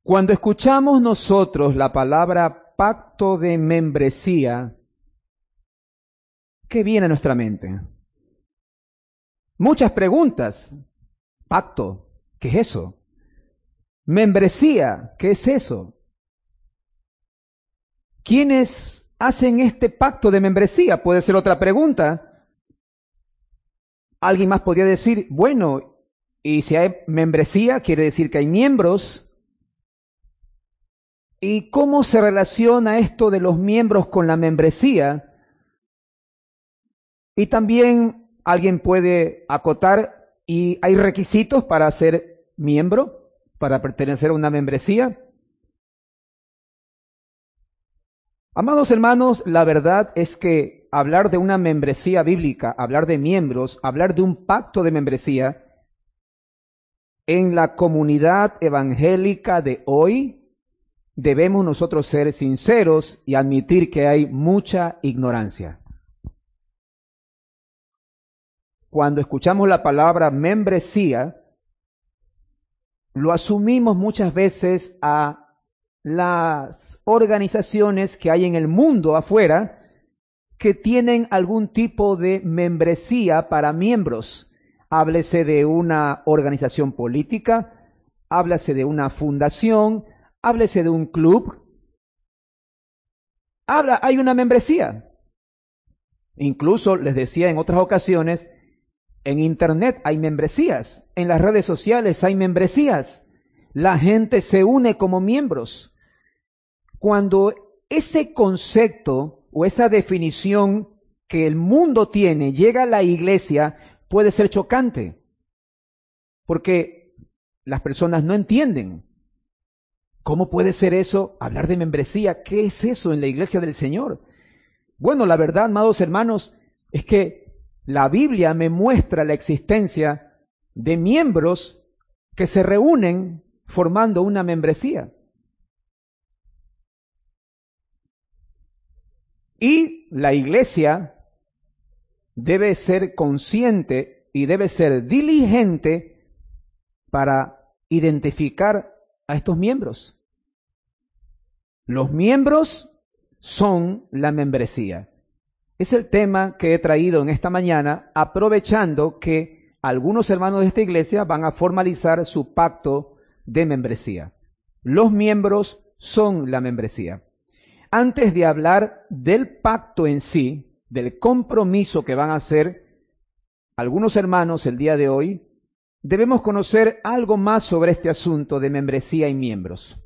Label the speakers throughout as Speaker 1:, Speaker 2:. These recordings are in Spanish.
Speaker 1: Cuando escuchamos nosotros la palabra pacto de membresía, ¿qué viene a nuestra mente? Muchas preguntas. Pacto, ¿qué es eso? Membresía, ¿qué es eso? ¿Quiénes hacen este pacto de membresía? Puede ser otra pregunta. Alguien más podría decir, bueno, y si hay membresía, quiere decir que hay miembros. ¿Y cómo se relaciona esto de los miembros con la membresía? Y también alguien puede acotar, ¿y hay requisitos para ser miembro, para pertenecer a una membresía? Amados hermanos, la verdad es que hablar de una membresía bíblica, hablar de miembros, hablar de un pacto de membresía, en la comunidad evangélica de hoy, debemos nosotros ser sinceros y admitir que hay mucha ignorancia. Cuando escuchamos la palabra membresía, lo asumimos muchas veces a las organizaciones que hay en el mundo afuera que tienen algún tipo de membresía para miembros. Háblese de una organización política, háblese de una fundación, háblese de un club. Hay una membresía. Incluso les decía en otras ocasiones, en Internet hay membresías, en las redes sociales hay membresías. La gente se une como miembros. Cuando ese concepto o esa definición que el mundo tiene llega a la iglesia, puede ser chocante, porque las personas no entienden. ¿Cómo puede ser eso? Hablar de membresía, ¿qué es eso en la iglesia del Señor? Bueno, la verdad, amados hermanos, es que la Biblia me muestra la existencia de miembros que se reúnen formando una membresía. Y la iglesia debe ser consciente y debe ser diligente para identificar a estos miembros. Los miembros son la membresía. Es el tema que he traído en esta mañana, aprovechando que algunos hermanos de esta iglesia van a formalizar su pacto de membresía. Los miembros son la membresía. Antes de hablar del pacto en sí, del compromiso que van a hacer algunos hermanos el día de hoy, debemos conocer algo más sobre este asunto de membresía y miembros.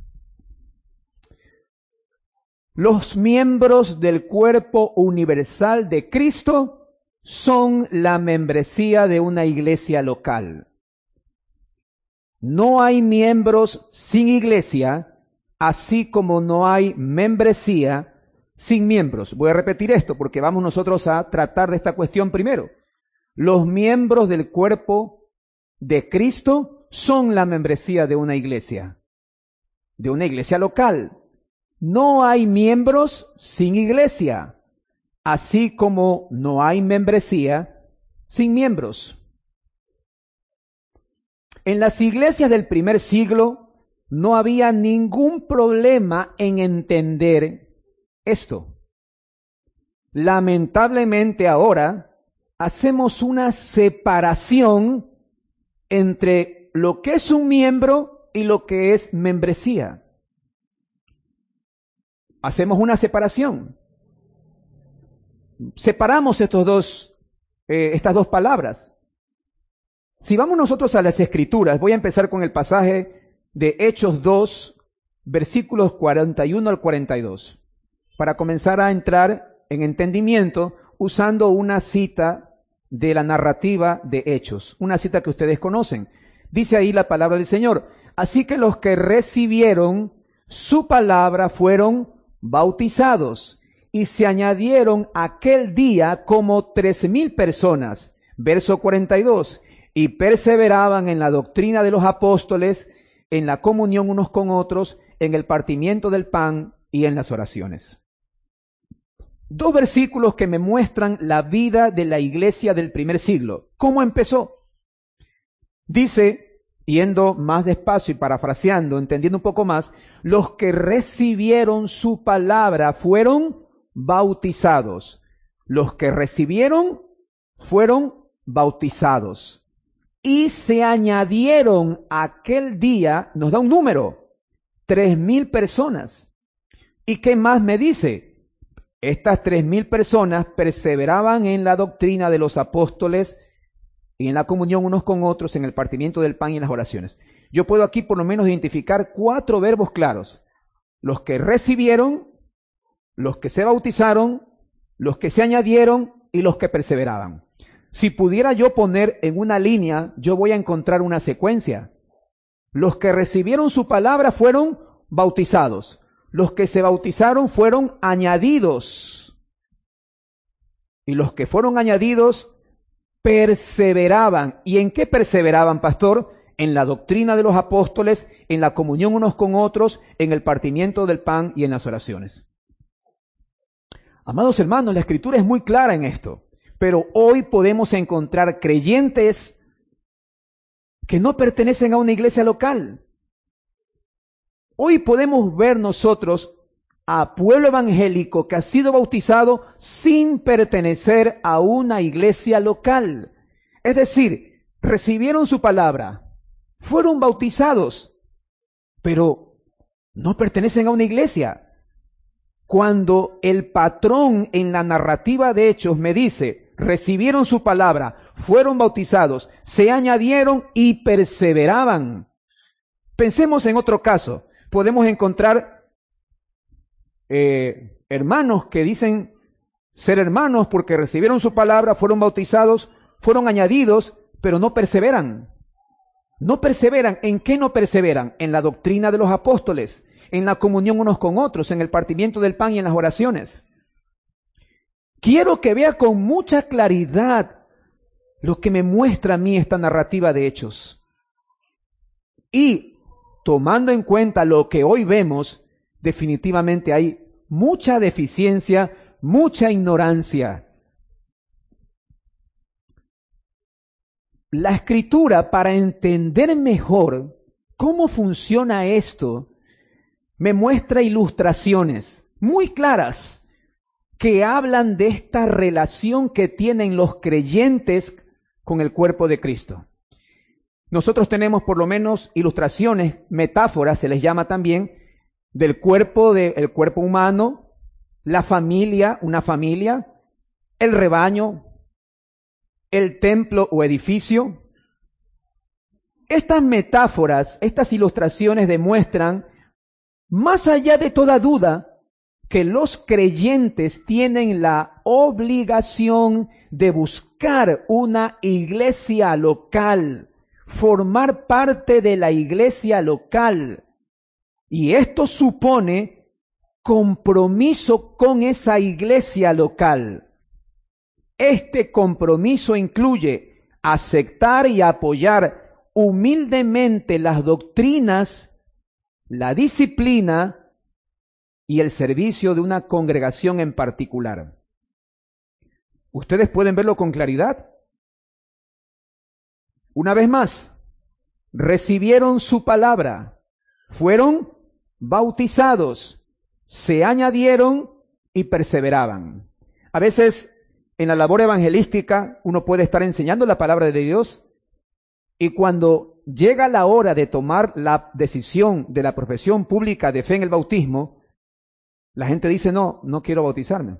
Speaker 1: Los miembros del cuerpo universal de Cristo son la membresía de una iglesia local. No hay miembros sin iglesia, así como no hay membresía sin miembros. Voy a repetir esto porque vamos nosotros a tratar de esta cuestión primero. Los miembros del cuerpo de Cristo son la membresía de una iglesia local. No hay miembros sin iglesia, así como no hay membresía sin miembros. En las iglesias del primer siglo no había ningún problema en entender esto. Lamentablemente ahora hacemos una separación entre lo que es un miembro y lo que es membresía. Hacemos una separación. Separamos estas dos palabras. Si vamos nosotros a las Escrituras, voy a empezar con el pasaje de Hechos 2, versículos 41 al 42, para comenzar a entrar en entendimiento usando una cita de la narrativa de Hechos, una cita que ustedes conocen. Dice ahí la palabra del Señor: así que los que recibieron su palabra fueron bautizados, y se añadieron aquel día como 3,000 personas. Verso 42, y perseveraban en la doctrina de los apóstoles, en la comunión unos con otros, en el partimiento del pan y en las oraciones. Dos versículos que me muestran la vida de la iglesia del primer siglo. ¿Cómo empezó? Dice yendo más despacio y parafraseando, entendiendo un poco más, los que recibieron su palabra fueron bautizados. Los que recibieron fueron bautizados. Y se añadieron aquel día, nos da un número, 3,000 personas. ¿Y qué más me dice? Estas 3,000 personas perseveraban en la doctrina de los apóstoles y en la comunión unos con otros, en el partimiento del pan y en las oraciones. Yo puedo aquí por lo menos identificar 4 verbos claros. Los que recibieron, los que se bautizaron, los que se añadieron y los que perseveraban. Si pudiera yo poner en una línea, yo voy a encontrar una secuencia. Los que recibieron su palabra fueron bautizados. Los que se bautizaron fueron añadidos. Y los que fueron añadidos perseveraban. ¿Y en qué perseveraban, pastor? En la doctrina de los apóstoles, en la comunión unos con otros, en el partimiento del pan y en las oraciones. Amados hermanos, la Escritura es muy clara en esto, pero hoy podemos encontrar creyentes que no pertenecen a una iglesia local. Hoy podemos ver nosotros a pueblo evangélico que ha sido bautizado sin pertenecer a una iglesia local. Es decir, recibieron su palabra, fueron bautizados, pero no pertenecen a una iglesia. Cuando el patrón en la narrativa de Hechos me dice, recibieron su palabra, fueron bautizados, se añadieron y perseveraban. Pensemos en otro caso. Podemos encontrar hermanos que dicen ser hermanos porque recibieron su palabra, fueron bautizados, fueron añadidos, pero no perseveran. No perseveran. ¿En qué no perseveran? En la doctrina de los apóstoles, en la comunión unos con otros, en el partimiento del pan y en las oraciones. Quiero que vea con mucha claridad lo que me muestra a mí esta narrativa de Hechos. Y tomando en cuenta lo que hoy vemos, definitivamente hay mucha deficiencia, mucha ignorancia. La Escritura, para entender mejor cómo funciona esto, me muestra ilustraciones muy claras que hablan de esta relación que tienen los creyentes con el cuerpo de Cristo. Nosotros tenemos por lo menos ilustraciones, metáforas, se les llama también, del cuerpo humano, la familia, una familia, el rebaño, el templo o edificio. Estas metáforas, estas ilustraciones demuestran, más allá de toda duda, que los creyentes tienen la obligación de buscar una iglesia local, formar parte de la iglesia local. Y esto supone compromiso con esa iglesia local. Este compromiso incluye aceptar y apoyar humildemente las doctrinas, la disciplina y el servicio de una congregación en particular. ¿Ustedes pueden verlo con claridad? Una vez más, recibieron su palabra, fueron bautizados, se añadieron y perseveraban. A veces en la labor evangelística uno puede estar enseñando la palabra de Dios y cuando llega la hora de tomar la decisión de la profesión pública de fe en el bautismo, la gente dice, no quiero bautizarme.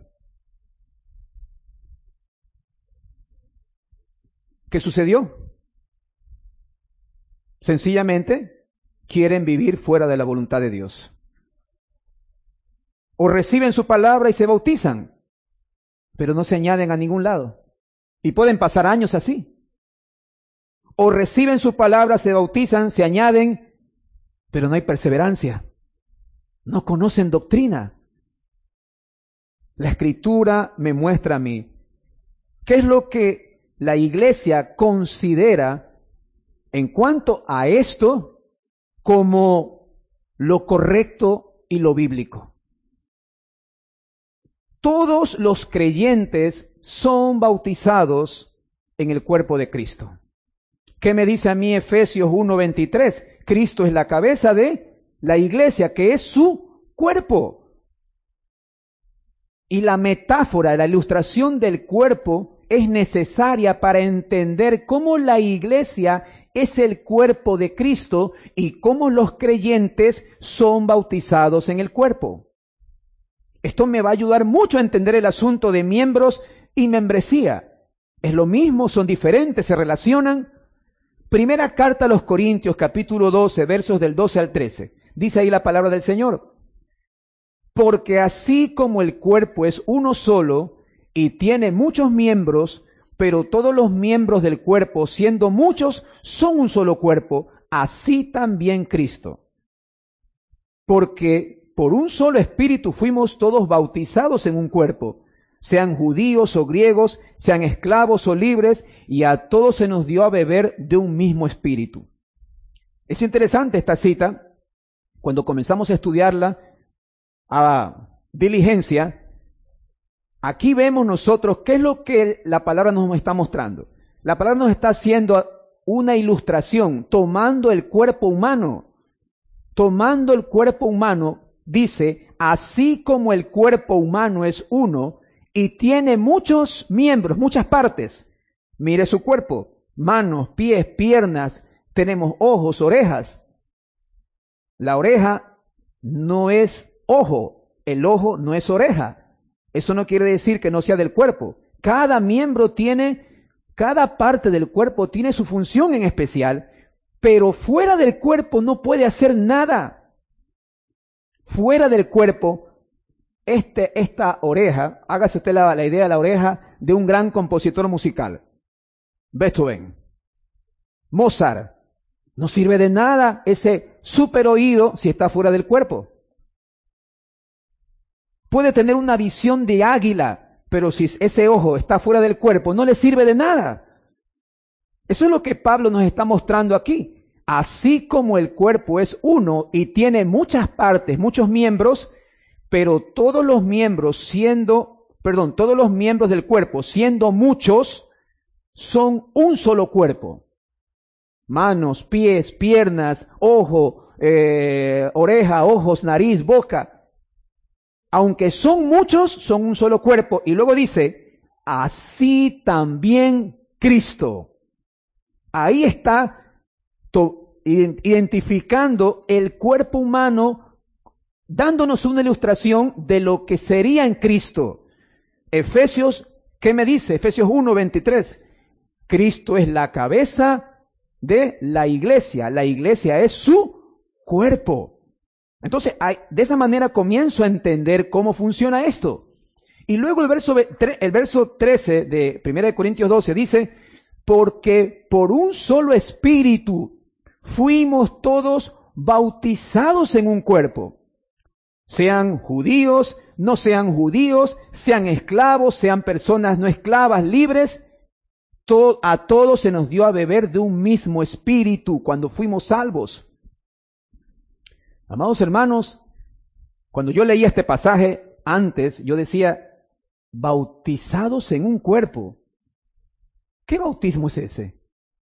Speaker 1: ¿Qué sucedió? Sencillamente quieren vivir fuera de la voluntad de Dios. O reciben su palabra y se bautizan, pero no se añaden a ningún lado. Y pueden pasar años así. O reciben su palabra, se bautizan, se añaden, pero no hay perseverancia. No conocen doctrina. La Escritura me muestra a mí qué es lo que la iglesia considera en cuanto a esto como lo correcto y lo bíblico. Todos los creyentes son bautizados en el cuerpo de Cristo. ¿Qué me dice a mí Efesios 1:23? Cristo es la cabeza de la iglesia, que es su cuerpo. Y la metáfora, la ilustración del cuerpo es necesaria para entender cómo la iglesia es el cuerpo de Cristo y cómo los creyentes son bautizados en el cuerpo. Esto me va a ayudar mucho a entender el asunto de miembros y membresía. Es lo mismo, son diferentes, se relacionan. Primera carta a los Corintios, capítulo 12, versos del 12 al 13. Dice ahí la palabra del Señor. Porque así como el cuerpo es uno solo y tiene muchos miembros, pero todos los miembros del cuerpo, siendo muchos, son un solo cuerpo, así también Cristo. Porque por un solo espíritu fuimos todos bautizados en un cuerpo, sean judíos o griegos, sean esclavos o libres, y a todos se nos dio a beber de un mismo espíritu. Es interesante esta cita. Cuando comenzamos a estudiarla a diligencia, aquí vemos nosotros qué es lo que la palabra nos está mostrando. La palabra nos está haciendo una ilustración, tomando el cuerpo humano. Tomando el cuerpo humano, dice, así como el cuerpo humano es uno y tiene muchos miembros, muchas partes. Mire su cuerpo, manos, pies, piernas, tenemos ojos, orejas. La oreja no es ojo, el ojo no es oreja. Eso no quiere decir que no sea del cuerpo. Cada miembro tiene, cada parte del cuerpo tiene su función en especial, pero fuera del cuerpo no puede hacer nada. Fuera del cuerpo, esta oreja, hágase usted la idea de la oreja de un gran compositor musical. Beethoven, Mozart, no sirve de nada ese super oído si está fuera del cuerpo. Puede tener una visión de águila, pero si ese ojo está fuera del cuerpo, no le sirve de nada. Eso es lo que Pablo nos está mostrando aquí. Así como el cuerpo es uno y tiene muchas partes, muchos miembros, pero todos los miembros todos los miembros del cuerpo, siendo muchos, son un solo cuerpo. Manos, pies, piernas, ojo, oreja, ojos, nariz, boca. Aunque son muchos, son un solo cuerpo. Y luego dice, así también Cristo. Ahí está identificando el cuerpo humano, dándonos una ilustración de lo que sería en Cristo. Efesios, ¿qué me dice? Efesios 1:23. Cristo es la cabeza de la iglesia. La iglesia es su cuerpo. Entonces, de esa manera comienzo a entender cómo funciona esto. Y luego el verso 13 de 1 Corintios 12 dice, porque por un solo espíritu fuimos todos bautizados en un cuerpo. Sean judíos, no sean judíos, sean esclavos, sean personas no esclavas, libres, a todos se nos dio a beber de un mismo espíritu cuando fuimos salvos. Amados hermanos, cuando yo leía este pasaje antes, yo decía, bautizados en un cuerpo. ¿Qué bautismo es ese?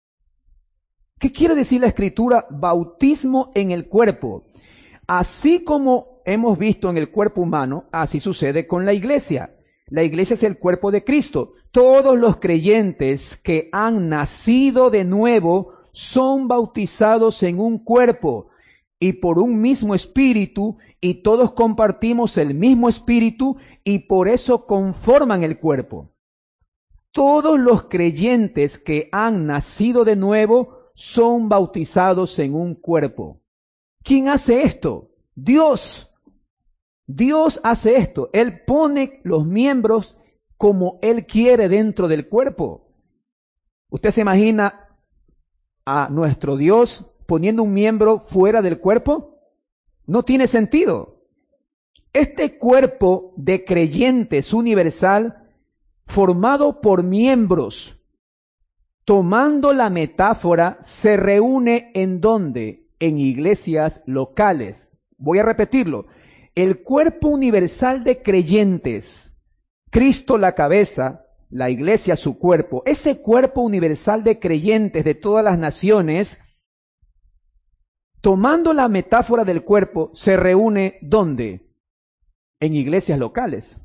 Speaker 1: ¿Qué quiere decir la Escritura? Bautismo en el cuerpo. Así como hemos visto en el cuerpo humano, así sucede con la iglesia. La iglesia es el cuerpo de Cristo. Todos los creyentes que han nacido de nuevo son bautizados en un cuerpo y por un mismo espíritu, y todos compartimos el mismo espíritu y por eso conforman el cuerpo. Todos los creyentes que han nacido de nuevo son bautizados en un cuerpo. ¿Quién hace esto? Dios. Dios hace esto. Él pone los miembros como Él quiere dentro del cuerpo. ¿Usted se imagina a nuestro Dios poniendo un miembro fuera del cuerpo? No tiene sentido. Este cuerpo de creyentes universal, formado por miembros, tomando la metáfora, se reúne ¿en dónde? En iglesias locales. Voy a repetirlo. El cuerpo universal de creyentes, Cristo la cabeza, la iglesia su cuerpo, ese cuerpo universal de creyentes de todas las naciones, tomando la metáfora del cuerpo, se reúne ¿dónde? En iglesias locales.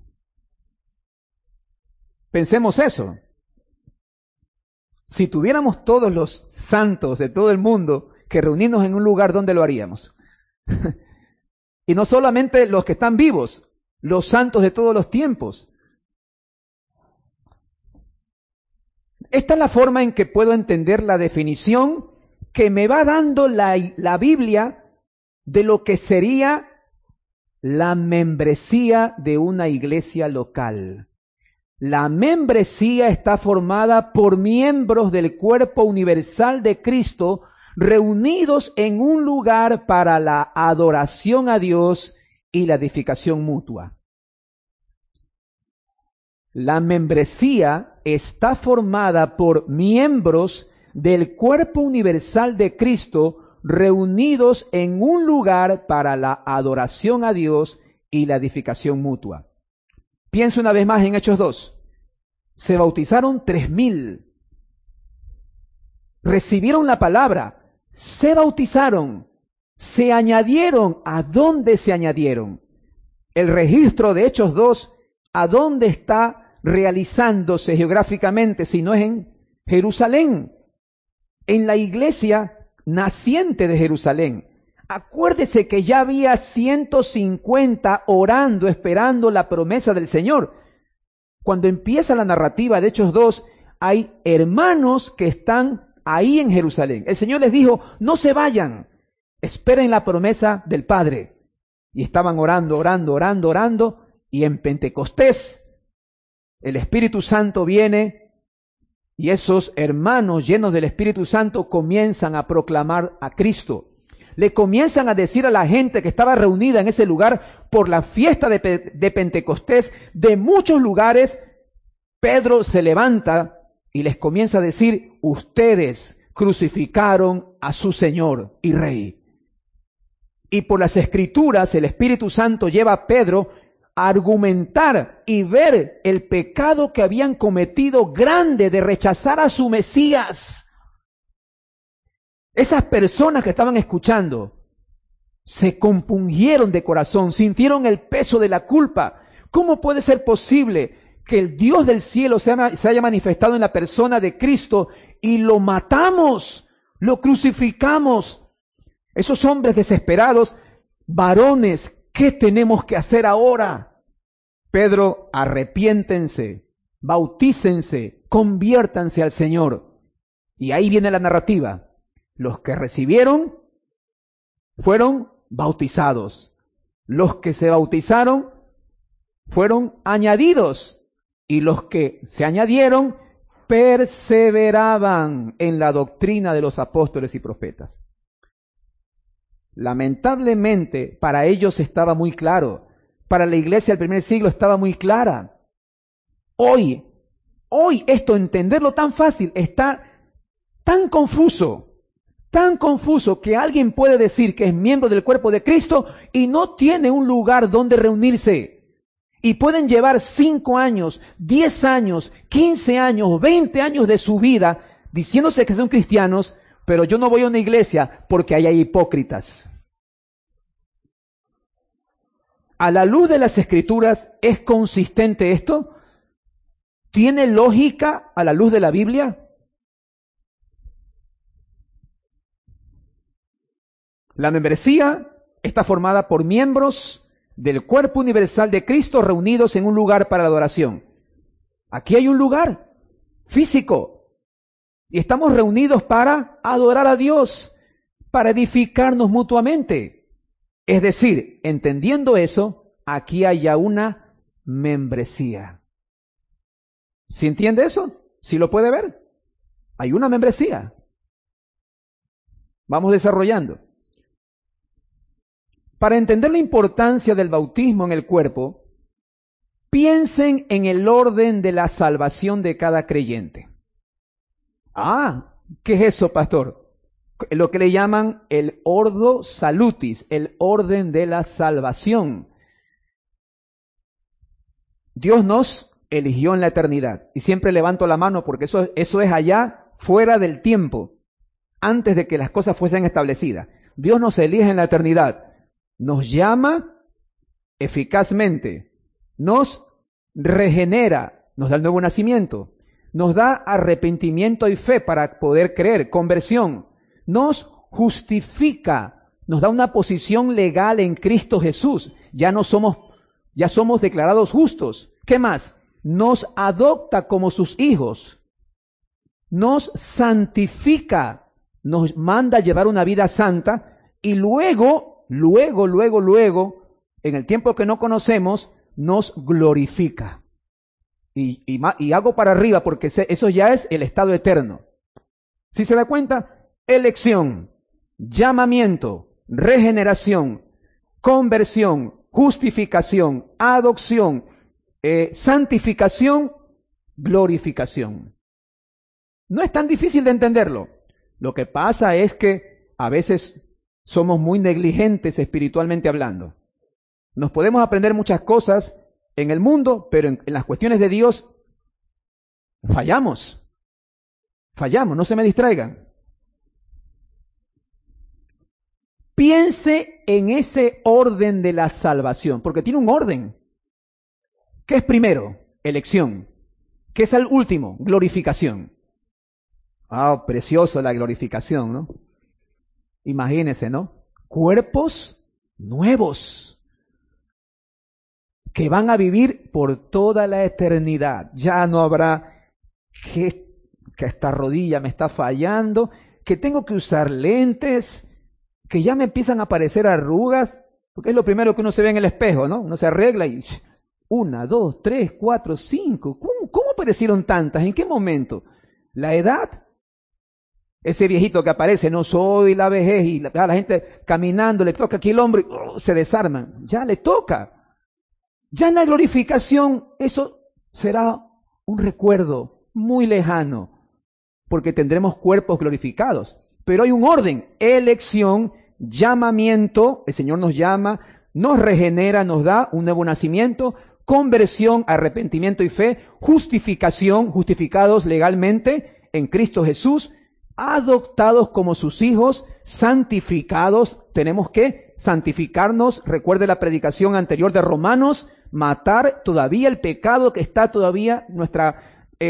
Speaker 1: Pensemos eso. Si tuviéramos todos los santos de todo el mundo que reunirnos en un lugar, ¿dónde lo haríamos? Y no solamente los que están vivos, los santos de todos los tiempos. Esta es la forma en que puedo entender la definición que me va dando la Biblia de lo que sería la membresía de una iglesia local. La membresía está formada por miembros del cuerpo universal de Cristo reunidos en un lugar para la adoración a Dios y la edificación mutua. La membresía está formada por miembros del cuerpo universal de Cristo reunidos en un lugar para la adoración a Dios y la edificación mutua. Pienso una vez más en Hechos 2. Se bautizaron 3,000. Recibieron la palabra, se bautizaron, se añadieron. ¿A dónde se añadieron? El registro de Hechos 2, ¿a dónde está realizándose geográficamente? Si no es en Jerusalén, en la iglesia naciente de Jerusalén. Acuérdese que ya había 150 orando, esperando la promesa del Señor. Cuando empieza la narrativa de Hechos 2, hay hermanos que están ahí en Jerusalén. El Señor les dijo, no se vayan, esperen la promesa del Padre. Y estaban orando, y en Pentecostés el Espíritu Santo viene y esos hermanos llenos del Espíritu Santo comienzan a proclamar a Cristo. Le comienzan a decir a la gente que estaba reunida en ese lugar por la fiesta de Pentecostés, de muchos lugares. Pedro se levanta y les comienza a decir, ustedes crucificaron a su Señor y Rey. Y por las Escrituras el Espíritu Santo lleva a Pedro a argumentar y ver el pecado que habían cometido grande de rechazar a su Mesías. Esas personas que estaban escuchando se compungieron de corazón, sintieron el peso de la culpa. ¿Cómo puede ser posible que el Dios del cielo se haya manifestado en la persona de Cristo y lo matamos, lo crucificamos? Esos hombres desesperados, varones, ¿qué tenemos que hacer ahora? Pedro, arrepiéntense, bautícense, conviértanse al Señor. Y ahí viene la narrativa. Los que recibieron fueron bautizados. Los que se bautizaron fueron añadidos. Y los que se añadieron perseveraban en la doctrina de los apóstoles y profetas. Lamentablemente, para ellos estaba muy claro. Para la iglesia del primer siglo estaba muy clara. Hoy esto, entenderlo tan fácil, está tan confuso que alguien puede decir que es miembro del cuerpo de Cristo y no tiene un lugar donde reunirse. Y pueden llevar 5 años, 10 años, 15 años, 20 años de su vida diciéndose que son cristianos, pero yo no voy a una iglesia porque ahí hay hipócritas. A la luz de las Escrituras, ¿es consistente esto? ¿Tiene lógica a la luz de la Biblia? La membresía está formada por miembros del cuerpo universal de Cristo reunidos en un lugar para la adoración. Aquí hay un lugar físico y estamos reunidos para adorar a Dios, para edificarnos mutuamente. Es decir, entendiendo eso, aquí hay ya una membresía. ¿Sí entiende eso? ¿Sí lo puede ver? Hay una membresía. Vamos desarrollando. Para entender la importancia del bautismo en el cuerpo, piensen en el orden de la salvación de cada creyente. ¿Qué es eso, pastor? Lo que le llaman el ordo salutis, el orden de la salvación. Dios nos eligió en la eternidad. Y siempre levanto la mano porque eso es allá fuera del tiempo, antes de que las cosas fuesen establecidas. Dios nos elige en la eternidad, nos llama eficazmente, nos regenera, nos da el nuevo nacimiento, nos da arrepentimiento y fe para poder creer, conversión, nos justifica, nos da una posición legal en Cristo Jesús. Ya somos declarados justos. ¿Qué más? Nos adopta como sus hijos, nos santifica, nos manda a llevar una vida santa y luego, en el tiempo que no conocemos, nos glorifica. Y hago para arriba porque eso ya es el estado eterno. Si se da cuenta, elección, llamamiento, regeneración, conversión, justificación, adopción, santificación, glorificación. No es tan difícil de entenderlo. Lo que pasa es que a veces somos muy negligentes espiritualmente hablando. Nos podemos aprender muchas cosas en el mundo, pero en las cuestiones de Dios fallamos. No se me distraigan. Piense en ese orden de la salvación, porque tiene un orden. ¿Qué es primero? Elección. ¿Qué es el último? Glorificación. Ah, precioso la glorificación, ¿no? Imagínense, ¿no? Cuerpos nuevos que van a vivir por toda la eternidad. Ya no habrá que esta rodilla me está fallando, que tengo que usar lentes, que ya me empiezan a aparecer arrugas, porque es lo primero que uno se ve en el espejo, ¿no? Uno se arregla y 1, 2, 3, 4, 5. ¿Cómo aparecieron tantas? ¿En qué momento? ¿La edad? Ese viejito que aparece, no soy la vejez, y la gente caminando, le toca aquí el hombro y se desarman. Ya le toca. Ya en la glorificación eso será un recuerdo muy lejano, porque tendremos cuerpos glorificados. Pero hay un orden: elección, llamamiento, el Señor nos llama, nos regenera, nos da un nuevo nacimiento, conversión, arrepentimiento y fe, justificación, justificados legalmente en Cristo Jesús, adoptados como sus hijos, santificados, tenemos que santificarnos, recuerde la predicación anterior de Romanos, matar todavía el pecado que está todavía nuestra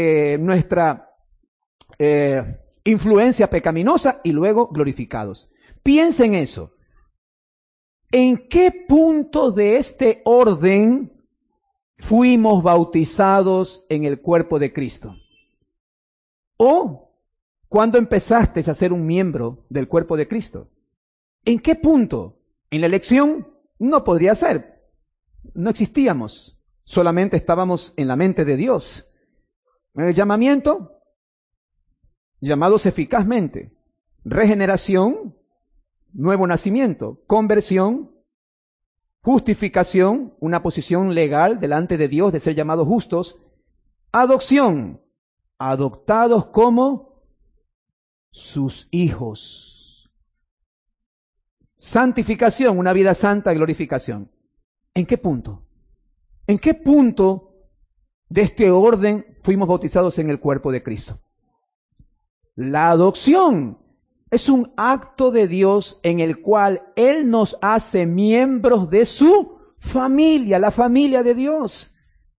Speaker 1: influencia pecaminosa, y luego glorificados. Piensa en eso. ¿En qué punto de este orden fuimos bautizados en el cuerpo de Cristo? ¿O cuándo empezaste a ser un miembro del cuerpo de Cristo? ¿En qué punto? En la elección no podría ser. No existíamos. Solamente estábamos en la mente de Dios. En el llamamiento, llamados eficazmente. Regeneración, nuevo nacimiento. Conversión, justificación, una posición legal delante de Dios de ser llamados justos. Adopción, adoptados como sus hijos. Santificación, una vida santa, glorificación. ¿En qué punto? ¿En qué punto de este orden fuimos bautizados en el cuerpo de Cristo? La adopción es un acto de Dios en el cual Él nos hace miembros de su familia, la familia de Dios.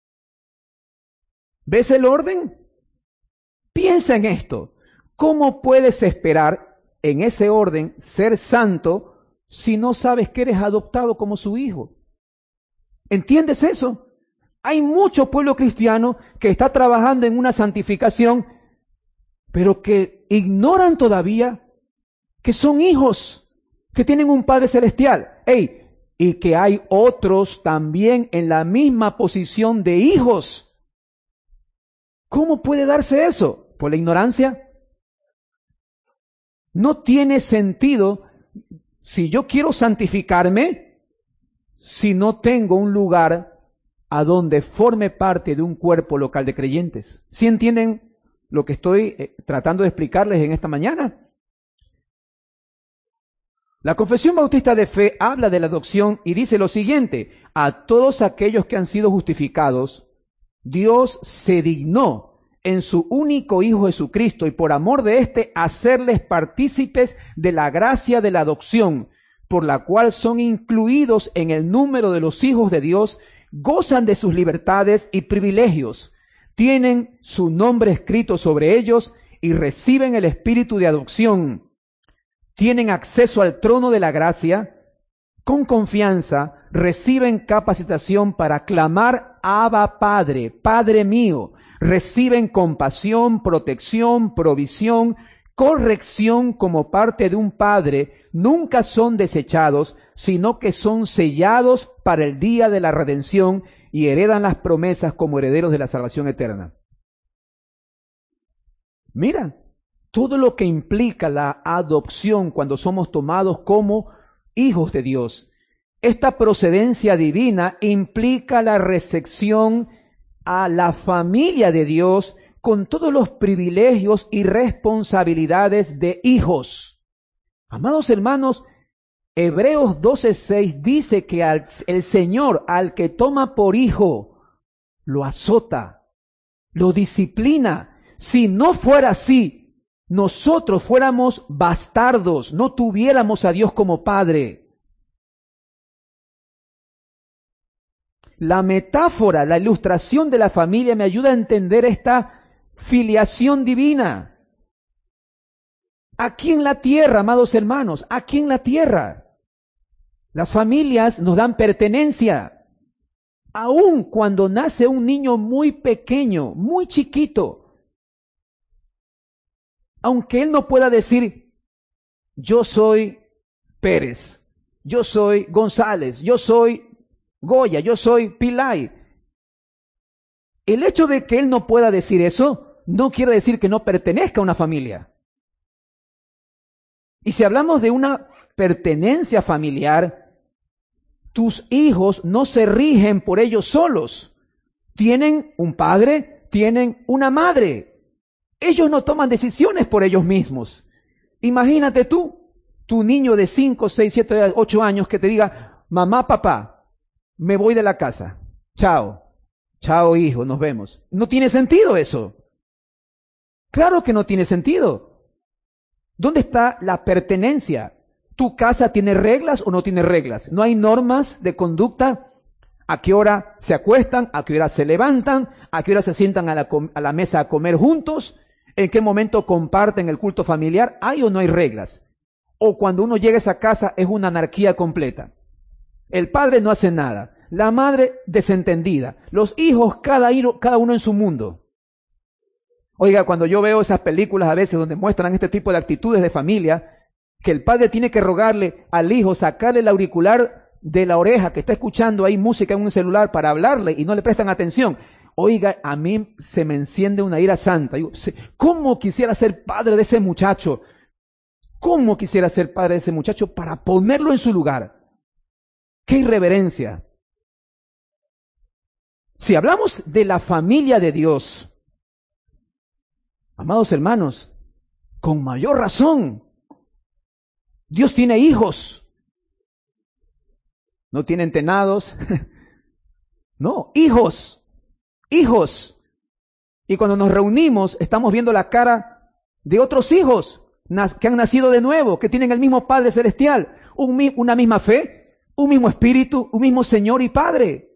Speaker 1: ¿Ves el orden? Piensa en esto. ¿Cómo puedes esperar en ese orden ser santo si no sabes que eres adoptado como su hijo? ¿Entiendes eso? Hay mucho pueblo cristiano que está trabajando en una santificación, pero que ignoran todavía que son hijos, que tienen un Padre Celestial. Y que hay otros también en la misma posición de hijos. ¿Cómo puede darse eso? ¿Por la ignorancia? No tiene sentido si yo quiero santificarme, si no tengo un lugar a donde forme parte de un cuerpo local de creyentes. ¿Sí entienden lo que estoy tratando de explicarles en esta mañana? La Confesión Bautista de Fe habla de la adopción y dice lo siguiente: a todos aquellos que han sido justificados Dios se dignó en su único Hijo Jesucristo y por amor de éste hacerles partícipes de la gracia de la adopción, por la cual son incluidos en el número de los hijos de Dios, gozan de sus libertades y privilegios, tienen su nombre escrito sobre ellos y reciben el espíritu de adopción. Tienen acceso al trono de la gracia, con confianza reciben capacitación para clamar Abba Padre, Padre mío. Reciben compasión, protección, provisión, corrección como parte de un padre. Nunca son desechados, sino que son sellados para el día de la redención y heredan las promesas como herederos de la salvación eterna. Mira, todo lo que implica la adopción cuando somos tomados como hijos de Dios. Esta procedencia divina implica la recepción a la familia de Dios con todos los privilegios y responsabilidades de hijos. Amados hermanos, Hebreos 12:6 dice que el Señor al que toma por hijo lo azota, lo disciplina. Si no fuera así, nosotros fuéramos bastardos, no tuviéramos a Dios como Padre. La metáfora, la ilustración de la familia me ayuda a entender esta filiación divina. Aquí en la tierra, amados hermanos, aquí en la tierra, las familias nos dan pertenencia. Aun cuando nace un niño muy pequeño, muy chiquito, aunque él no pueda decir, yo soy Pérez, yo soy González, yo soy Goya, yo soy Pilay. El hecho de que él no pueda decir eso no quiere decir que no pertenezca a una familia. Y si hablamos de una pertenencia familiar, tus hijos no se rigen por ellos solos. Tienen un padre, tienen una madre. Ellos no toman decisiones por ellos mismos. Imagínate tú, tu niño de 5, 6, 7, 8 años que te diga, mamá, papá, me voy de la casa. Chao. Chao, hijo, nos vemos. No tiene sentido eso. Claro que no tiene sentido. ¿Dónde está la pertenencia? ¿Tu casa tiene reglas o no tiene reglas? ¿No hay normas de conducta? ¿A qué hora se acuestan? ¿A qué hora se levantan? ¿A qué hora se sientan a la mesa a comer juntos? ¿En qué momento comparten el culto familiar? ¿Hay o no hay reglas? O cuando uno llega a esa casa es una anarquía completa. El padre no hace nada, la madre desentendida, los hijos cada uno en su mundo. Oiga, cuando yo veo esas películas a veces donde muestran este tipo de actitudes de familia, que el padre tiene que rogarle al hijo sacarle el auricular de la oreja que está escuchando ahí música en un celular para hablarle y no le prestan atención. Oiga, a mí se me enciende una ira santa. Digo, ¿cómo quisiera ser padre de ese muchacho? ¿Cómo quisiera ser padre de ese muchacho para ponerlo en su lugar? ¡Qué irreverencia! Si hablamos de la familia de Dios, amados hermanos, con mayor razón, Dios tiene hijos. No tiene entenados. No, hijos. Hijos. Y cuando nos reunimos, estamos viendo la cara de otros hijos que han nacido de nuevo, que tienen el mismo Padre Celestial, una misma fe, un mismo Espíritu, un mismo Señor y Padre.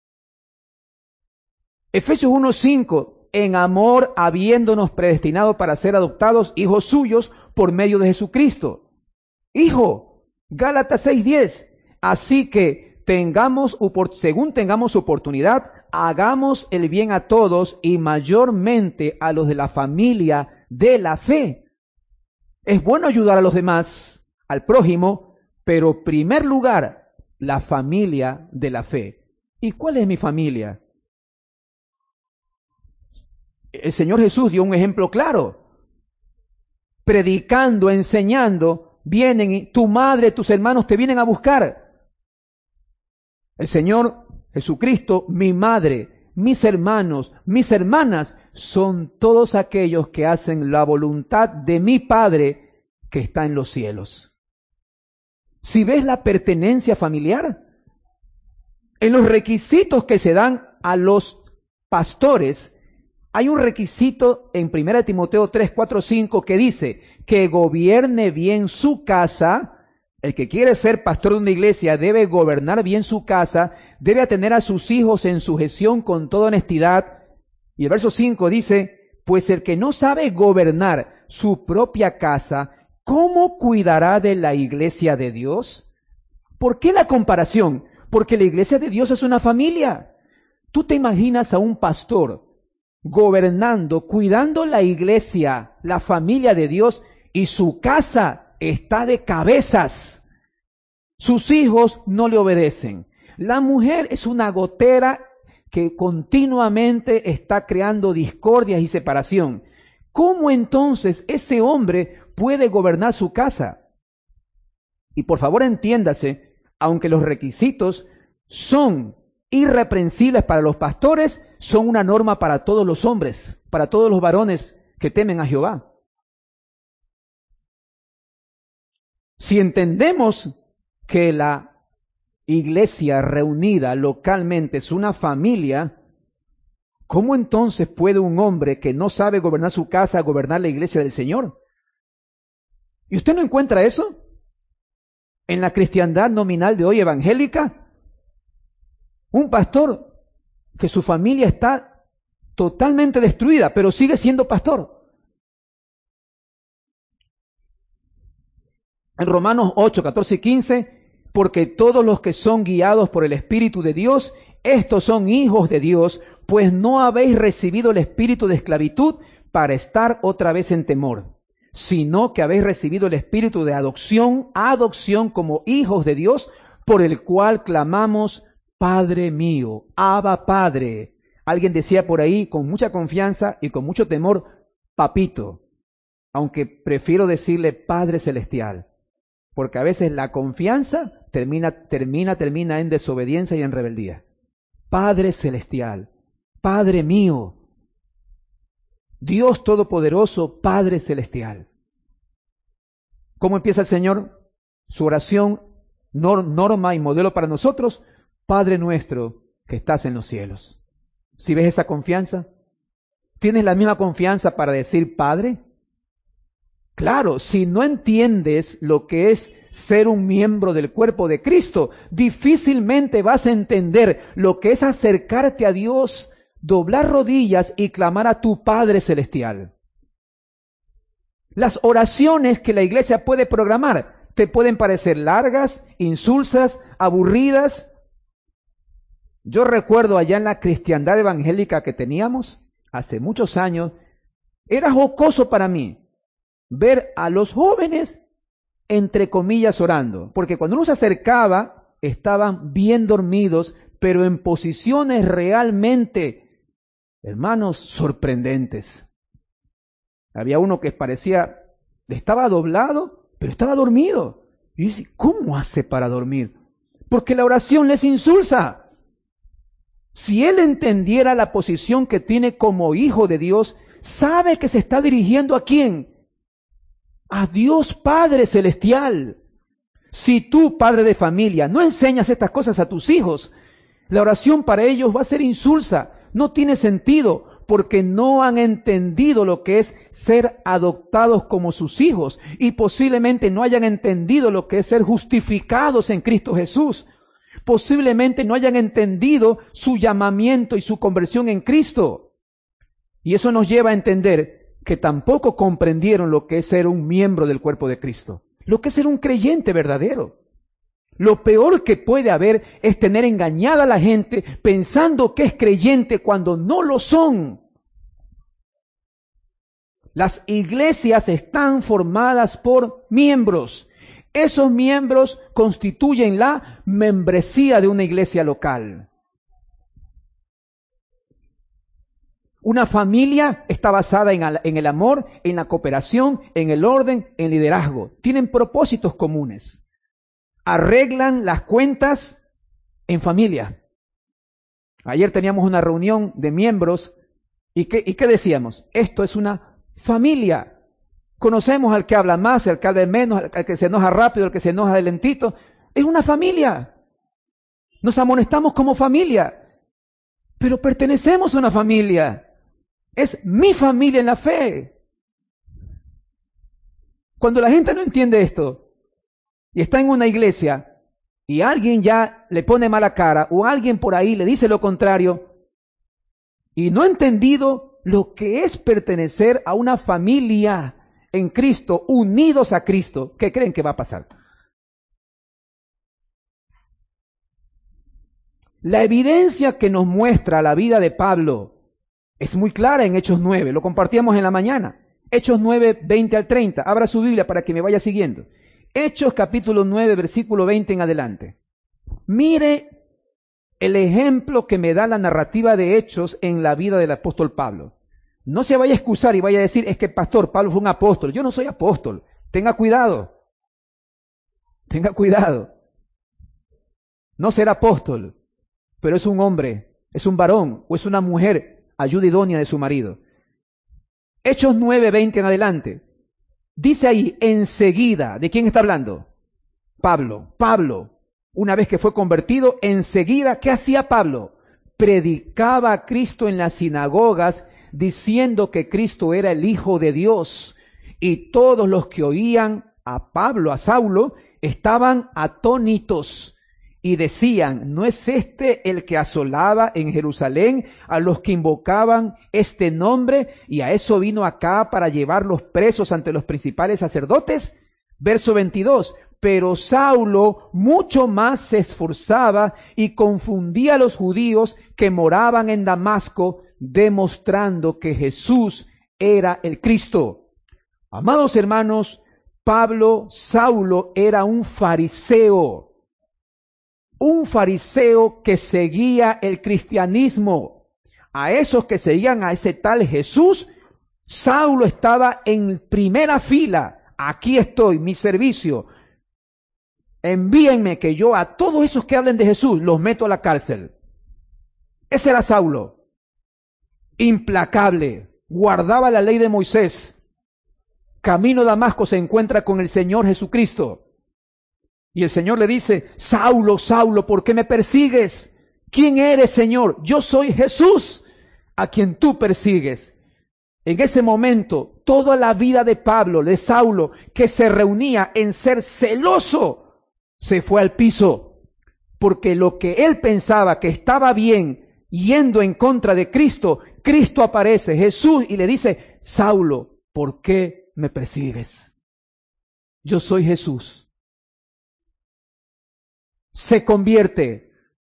Speaker 1: Efesios 1:5, en amor habiéndonos predestinado para ser adoptados hijos suyos por medio de Jesucristo. Hijo, Gálatas 6:10, así que según tengamos oportunidad, hagamos el bien a todos y mayormente a los de la familia de la fe. Es bueno ayudar a los demás, al prójimo, pero primer lugar, la familia de la fe. ¿Y cuál es mi familia? El Señor Jesús dio un ejemplo claro. Predicando, enseñando, vienen, tu madre, tus hermanos te vienen a buscar. El Señor Jesucristo, mi madre, mis hermanos, mis hermanas, son todos aquellos que hacen la voluntad de mi Padre que está en los cielos. Si ves la pertenencia familiar, en los requisitos que se dan a los pastores, hay un requisito en 1 Timoteo 3, 4, 5 que dice que gobierne bien su casa. El que quiere ser pastor de una iglesia debe gobernar bien su casa, debe tener a sus hijos en sujeción con toda honestidad. Y el verso 5 dice, pues el que no sabe gobernar su propia casa, ¿cómo cuidará de la iglesia de Dios? ¿Por qué la comparación? Porque la iglesia de Dios es una familia. ¿Tú te imaginas a un pastor gobernando, cuidando la iglesia, la familia de Dios, y su casa está de cabezas? Sus hijos no le obedecen. La mujer es una gotera que continuamente está creando discordias y separación. ¿Cómo entonces ese hombre puede gobernar su casa? Y por favor entiéndase, aunque los requisitos son irreprensibles para los pastores, son una norma para todos los hombres, para todos los varones que temen a Jehová. Si entendemos que la iglesia reunida localmente es una familia, ¿cómo entonces puede un hombre que no sabe gobernar su casa gobernar la iglesia del Señor? ¿Y usted no encuentra eso en la cristiandad nominal de hoy evangélica? Un pastor que su familia está totalmente destruida, pero sigue siendo pastor. En Romanos 8, 14 y 15, porque todos los que son guiados por el Espíritu de Dios, estos son hijos de Dios, pues no habéis recibido el espíritu de esclavitud para estar otra vez en temor, sino que habéis recibido el espíritu de adopción como hijos de Dios, por el cual clamamos, Padre mío, Abba Padre. Alguien decía por ahí con mucha confianza y con mucho temor, papito, aunque prefiero decirle Padre Celestial, porque a veces la confianza termina en desobediencia y en rebeldía. Padre Celestial, Padre mío, Dios Todopoderoso, Padre Celestial. ¿Cómo empieza el Señor? Su oración, norma y modelo para nosotros, Padre nuestro que estás en los cielos. ¿Si ves esa confianza? ¿Tienes la misma confianza para decir Padre? Claro, si no entiendes lo que es ser un miembro del cuerpo de Cristo, difícilmente vas a entender lo que es acercarte a Dios, doblar rodillas y clamar a tu Padre Celestial. Las oraciones que la iglesia puede programar te pueden parecer largas, insulsas, aburridas. Yo recuerdo allá en la cristiandad evangélica que teníamos hace muchos años, era jocoso para mí ver a los jóvenes, entre comillas, orando, porque cuando uno se acercaba, estaban bien dormidos, pero en posiciones realmente, hermanos, sorprendentes. Había uno que estaba doblado, pero estaba dormido. Y yo decía, ¿cómo hace para dormir? Porque la oración les insulsa. Si él entendiera la posición que tiene como hijo de Dios, sabe que se está dirigiendo ¿a quién? A Dios Padre Celestial. Si tú, padre de familia, no enseñas estas cosas a tus hijos, la oración para ellos va a ser insulsa, no tiene sentido, porque no han entendido lo que es ser adoptados como sus hijos y posiblemente no hayan entendido lo que es ser justificados en Cristo Jesús. Posiblemente no hayan entendido su llamamiento y su conversión en Cristo. Y eso nos lleva a entender que tampoco comprendieron lo que es ser un miembro del cuerpo de Cristo, lo que es ser un creyente verdadero. Lo peor que puede haber es tener engañada a la gente pensando que es creyente cuando no lo son. Las iglesias están formadas por miembros. Esos miembros constituyen la membresía de una iglesia local. Una familia está basada en el amor, en la cooperación, en el orden, en liderazgo. Tienen propósitos comunes. Arreglan las cuentas en familia. Ayer teníamos una reunión de miembros ¿y qué decíamos? Esto es una familia. Conocemos al que habla más, al que habla menos, al que se enoja rápido, al que se enoja de lentito. Es una familia. Nos amonestamos como familia. pero pertenecemos a una familia. Es mi familia en la fe. Cuando la gente no entiende esto y está en una iglesia y alguien ya le pone mala cara o alguien por ahí le dice lo contrario y no ha entendido lo que es pertenecer a una familia en Cristo, unidos a Cristo, ¿qué creen que va a pasar? La evidencia que nos muestra la vida de Pablo es muy clara en Hechos 9, lo compartíamos en la mañana. Hechos 9, 20 al 30. Abra su Biblia para que me vaya siguiendo. Hechos capítulo 9, versículo 20 en adelante. Mire el ejemplo que me da la narrativa de Hechos en la vida del apóstol Pablo. No se vaya a excusar y vaya a decir, es que pastor, Pablo fue un apóstol. Yo no soy apóstol. Tenga cuidado. Tenga cuidado. No ser apóstol, pero es un hombre, es un varón o es una mujer, ayuda idónea de su marido. Hechos 9, 20 en adelante. Dice ahí, enseguida, ¿de quién está hablando? Pablo. Pablo, una vez que fue convertido, enseguida, ¿qué hacía Pablo? Predicaba a Cristo en las sinagogas, diciendo que Cristo era el Hijo de Dios. Y todos los que oían a Pablo, a Saulo, estaban atónitos y decían, ¿no es este el que asolaba en Jerusalén a los que invocaban este nombre? Y a eso vino acá para llevarlos presos ante los principales sacerdotes. Verso 22, pero Saulo mucho más se esforzaba y confundía a los judíos que moraban en Damasco, demostrando que Jesús era el Cristo. Amados hermanos, Saulo era un fariseo que seguía el cristianismo. A esos que seguían a ese tal Jesús, Saulo estaba en primera fila. Aquí estoy, mi servicio. Envíenme que yo a todos esos que hablen de Jesús los meto a la cárcel. Ese era Saulo. Implacable. Guardaba la ley de Moisés. Camino a Damasco se encuentra con el Señor Jesucristo. Y el Señor le dice, Saulo, Saulo, ¿por qué me persigues? ¿Quién eres, Señor? Yo soy Jesús, a quien tú persigues. En ese momento, toda la vida de Pablo, de Saulo, que se reunía en ser celoso, se fue al piso. Porque lo que él pensaba que estaba bien, yendo en contra de Cristo, Cristo aparece, Jesús, y le dice, Saulo, ¿por qué me persigues? Yo soy Jesús. Se convierte,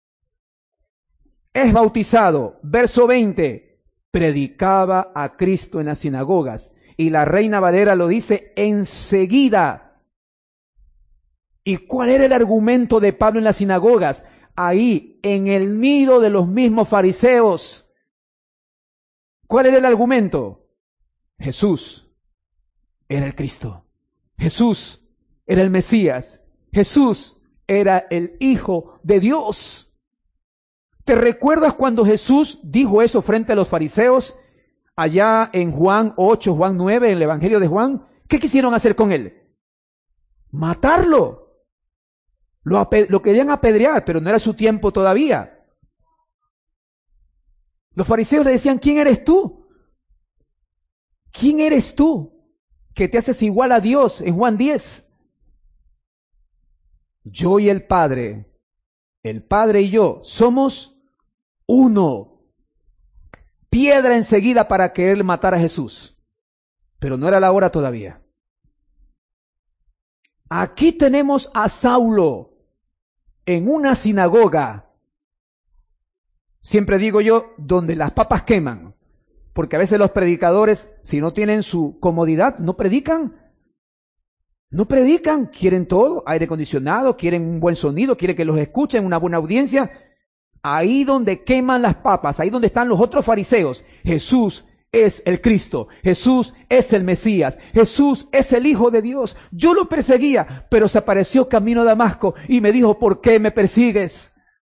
Speaker 1: es bautizado, verso 20, predicaba a Cristo en las sinagogas, y la Reina Valera lo dice enseguida. ¿Y cuál era el argumento de Pablo en las sinagogas? Ahí, en el nido de los mismos fariseos. ¿Cuál era el argumento? Jesús era el Cristo, Jesús era el Mesías, Jesús era el Hijo de Dios. ¿Te recuerdas cuando Jesús dijo eso frente a los fariseos? Allá en Juan 8, Juan 9, en el Evangelio de Juan. ¿Qué quisieron hacer con él? Matarlo. Lo querían apedrear, pero no era su tiempo todavía. Los fariseos le decían, ¿quién eres tú? ¿Quién eres tú que te haces igual a Dios? En Juan 10. Yo y el Padre y yo, somos uno. Piedra enseguida para querer matar a Jesús. Pero no era la hora todavía. Aquí tenemos a Saulo en una sinagoga. Siempre digo yo, donde las papas queman. Porque a veces los predicadores, si no tienen su comodidad, no predican. No predican, quieren todo, aire acondicionado, quieren un buen sonido, quieren que los escuchen, una buena audiencia. Ahí donde queman las papas, ahí donde están los otros fariseos. Jesús es el Cristo, Jesús es el Mesías, Jesús es el Hijo de Dios. Yo lo perseguía, pero se apareció camino a Damasco y me dijo, ¿por qué me persigues?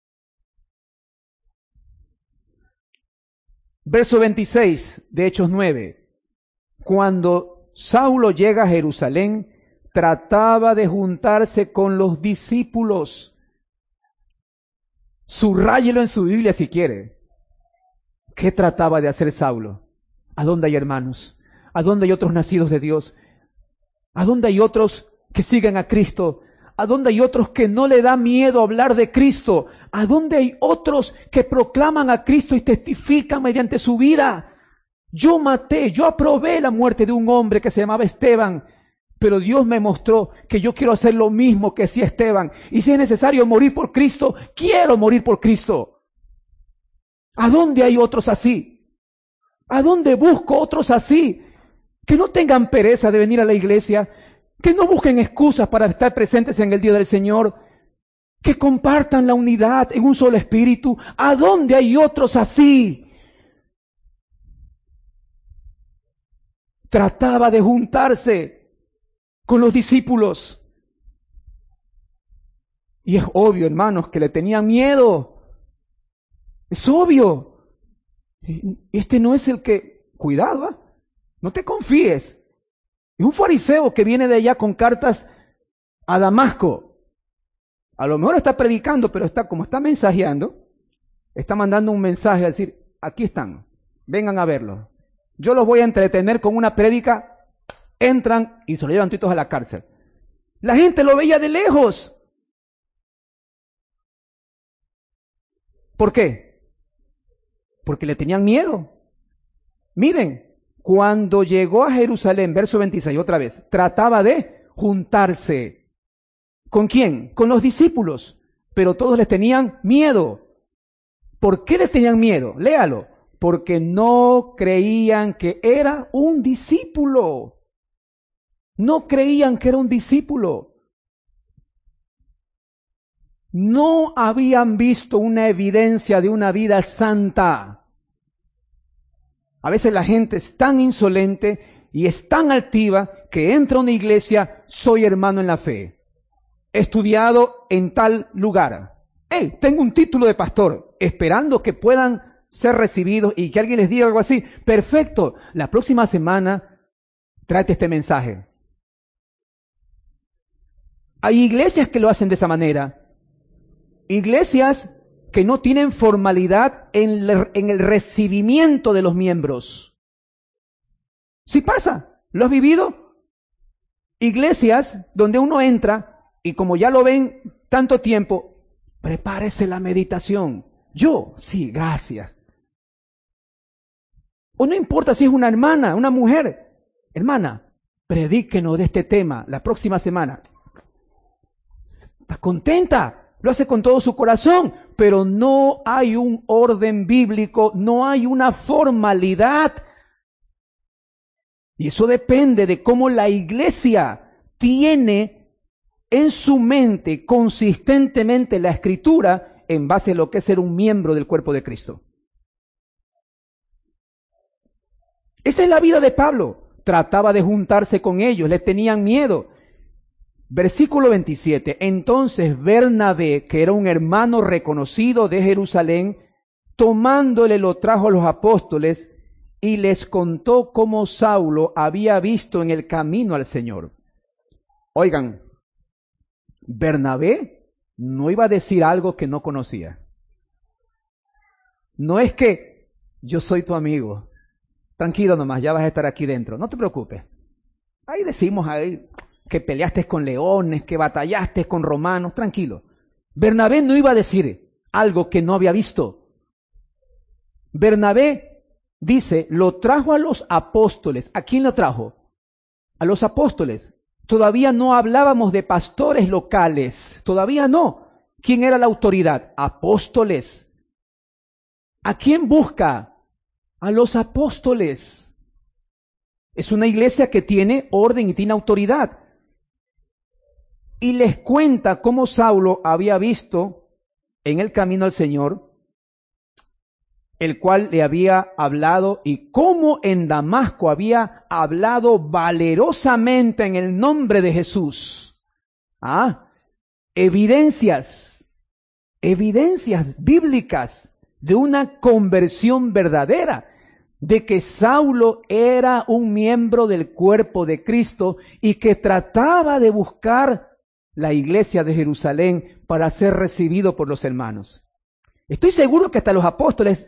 Speaker 1: Verso 26 de Hechos 9. Cuando Saulo llega a Jerusalén, trataba de juntarse con los discípulos. Subráyelo en su Biblia si quiere. ¿Qué trataba de hacer Saulo? ¿A dónde hay hermanos? ¿A dónde hay otros nacidos de Dios? ¿A dónde hay otros que siguen a Cristo? ¿A dónde hay otros que no le da miedo hablar de Cristo? ¿A dónde hay otros que proclaman a Cristo y testifican mediante su vida? Yo aprobé la muerte de un hombre que se llamaba Esteban, pero Dios me mostró que yo quiero hacer lo mismo que hacía Esteban. Y si es necesario morir por Cristo, quiero morir por Cristo. ¿A dónde hay otros así? ¿A dónde busco otros así? Que no tengan pereza de venir a la iglesia, que no busquen excusas para estar presentes en el día del Señor, que compartan la unidad en un solo espíritu. ¿A dónde hay otros así? Trataba de juntarse con los discípulos. Y es obvio, hermanos, que le tenían miedo. Es obvio. Este no es el que... Cuidado, ¿eh? No te confíes. Es un fariseo que viene de allá con cartas a Damasco. A lo mejor está predicando, pero como está mensajeando, está mandando un mensaje a decir, aquí están, vengan a verlo. Yo los voy a entretener con una prédica, entran y se lo llevan todos a la cárcel. La gente lo veía de lejos. ¿Por qué? Porque le tenían miedo. Miren, cuando llegó a Jerusalén, verso 26, otra vez, trataba de juntarse. ¿Con quién? Con los discípulos. Pero todos les tenían miedo. ¿Por qué les tenían miedo? Léalo. Porque no creían que era un discípulo. No creían que era un discípulo. No habían visto una evidencia de una vida santa. A veces la gente es tan insolente y es tan altiva que entra a una iglesia, soy hermano en la fe. He estudiado en tal lugar. Tengo un título de pastor, esperando que puedan ser recibidos y que alguien les diga algo así. Perfecto, la próxima semana tráete este mensaje. Hay iglesias que lo hacen de esa manera. Iglesias que no tienen formalidad en el recibimiento de los miembros. Sí pasa, ¿lo has vivido? Iglesias donde uno entra y como ya lo ven tanto tiempo, prepárese la meditación. Yo, sí, gracias. O no importa si es una hermana, una mujer. Hermana, predíquenos de este tema la próxima semana. ¿Estás contenta? Lo hace con todo su corazón, pero no hay un orden bíblico, no hay una formalidad. Y eso depende de cómo la iglesia tiene en su mente consistentemente la Escritura en base a lo que es ser un miembro del cuerpo de Cristo. Esa es la vida de Pablo. Trataba de juntarse con ellos, le tenían miedo. Versículo 27. Entonces Bernabé, que era un hermano reconocido de Jerusalén, tomándole lo trajo a los apóstoles y les contó cómo Saulo había visto en el camino al Señor. Oigan, Bernabé no iba a decir algo que no conocía. No es que yo soy tu amigo, tranquilo nomás, ya vas a estar aquí dentro, no te preocupes. Ahí decimos ahí que peleaste con leones, que batallaste con romanos, tranquilo. Bernabé no iba a decir algo que no había visto. Bernabé dice, lo trajo a los apóstoles. ¿A quién lo trajo? A los apóstoles. Todavía no hablábamos de pastores locales, todavía no. ¿Quién era la autoridad? Apóstoles. ¿A quién busca? A los apóstoles. Es una iglesia que tiene orden y tiene autoridad. Y les cuenta cómo Saulo había visto en el camino al Señor, el cual le había hablado, y cómo en Damasco había hablado valerosamente en el nombre de Jesús. Evidencias bíblicas de una conversión verdadera, de que Saulo era un miembro del cuerpo de Cristo y que trataba de buscar la iglesia de Jerusalén para ser recibido por los hermanos. Estoy seguro que hasta los apóstoles,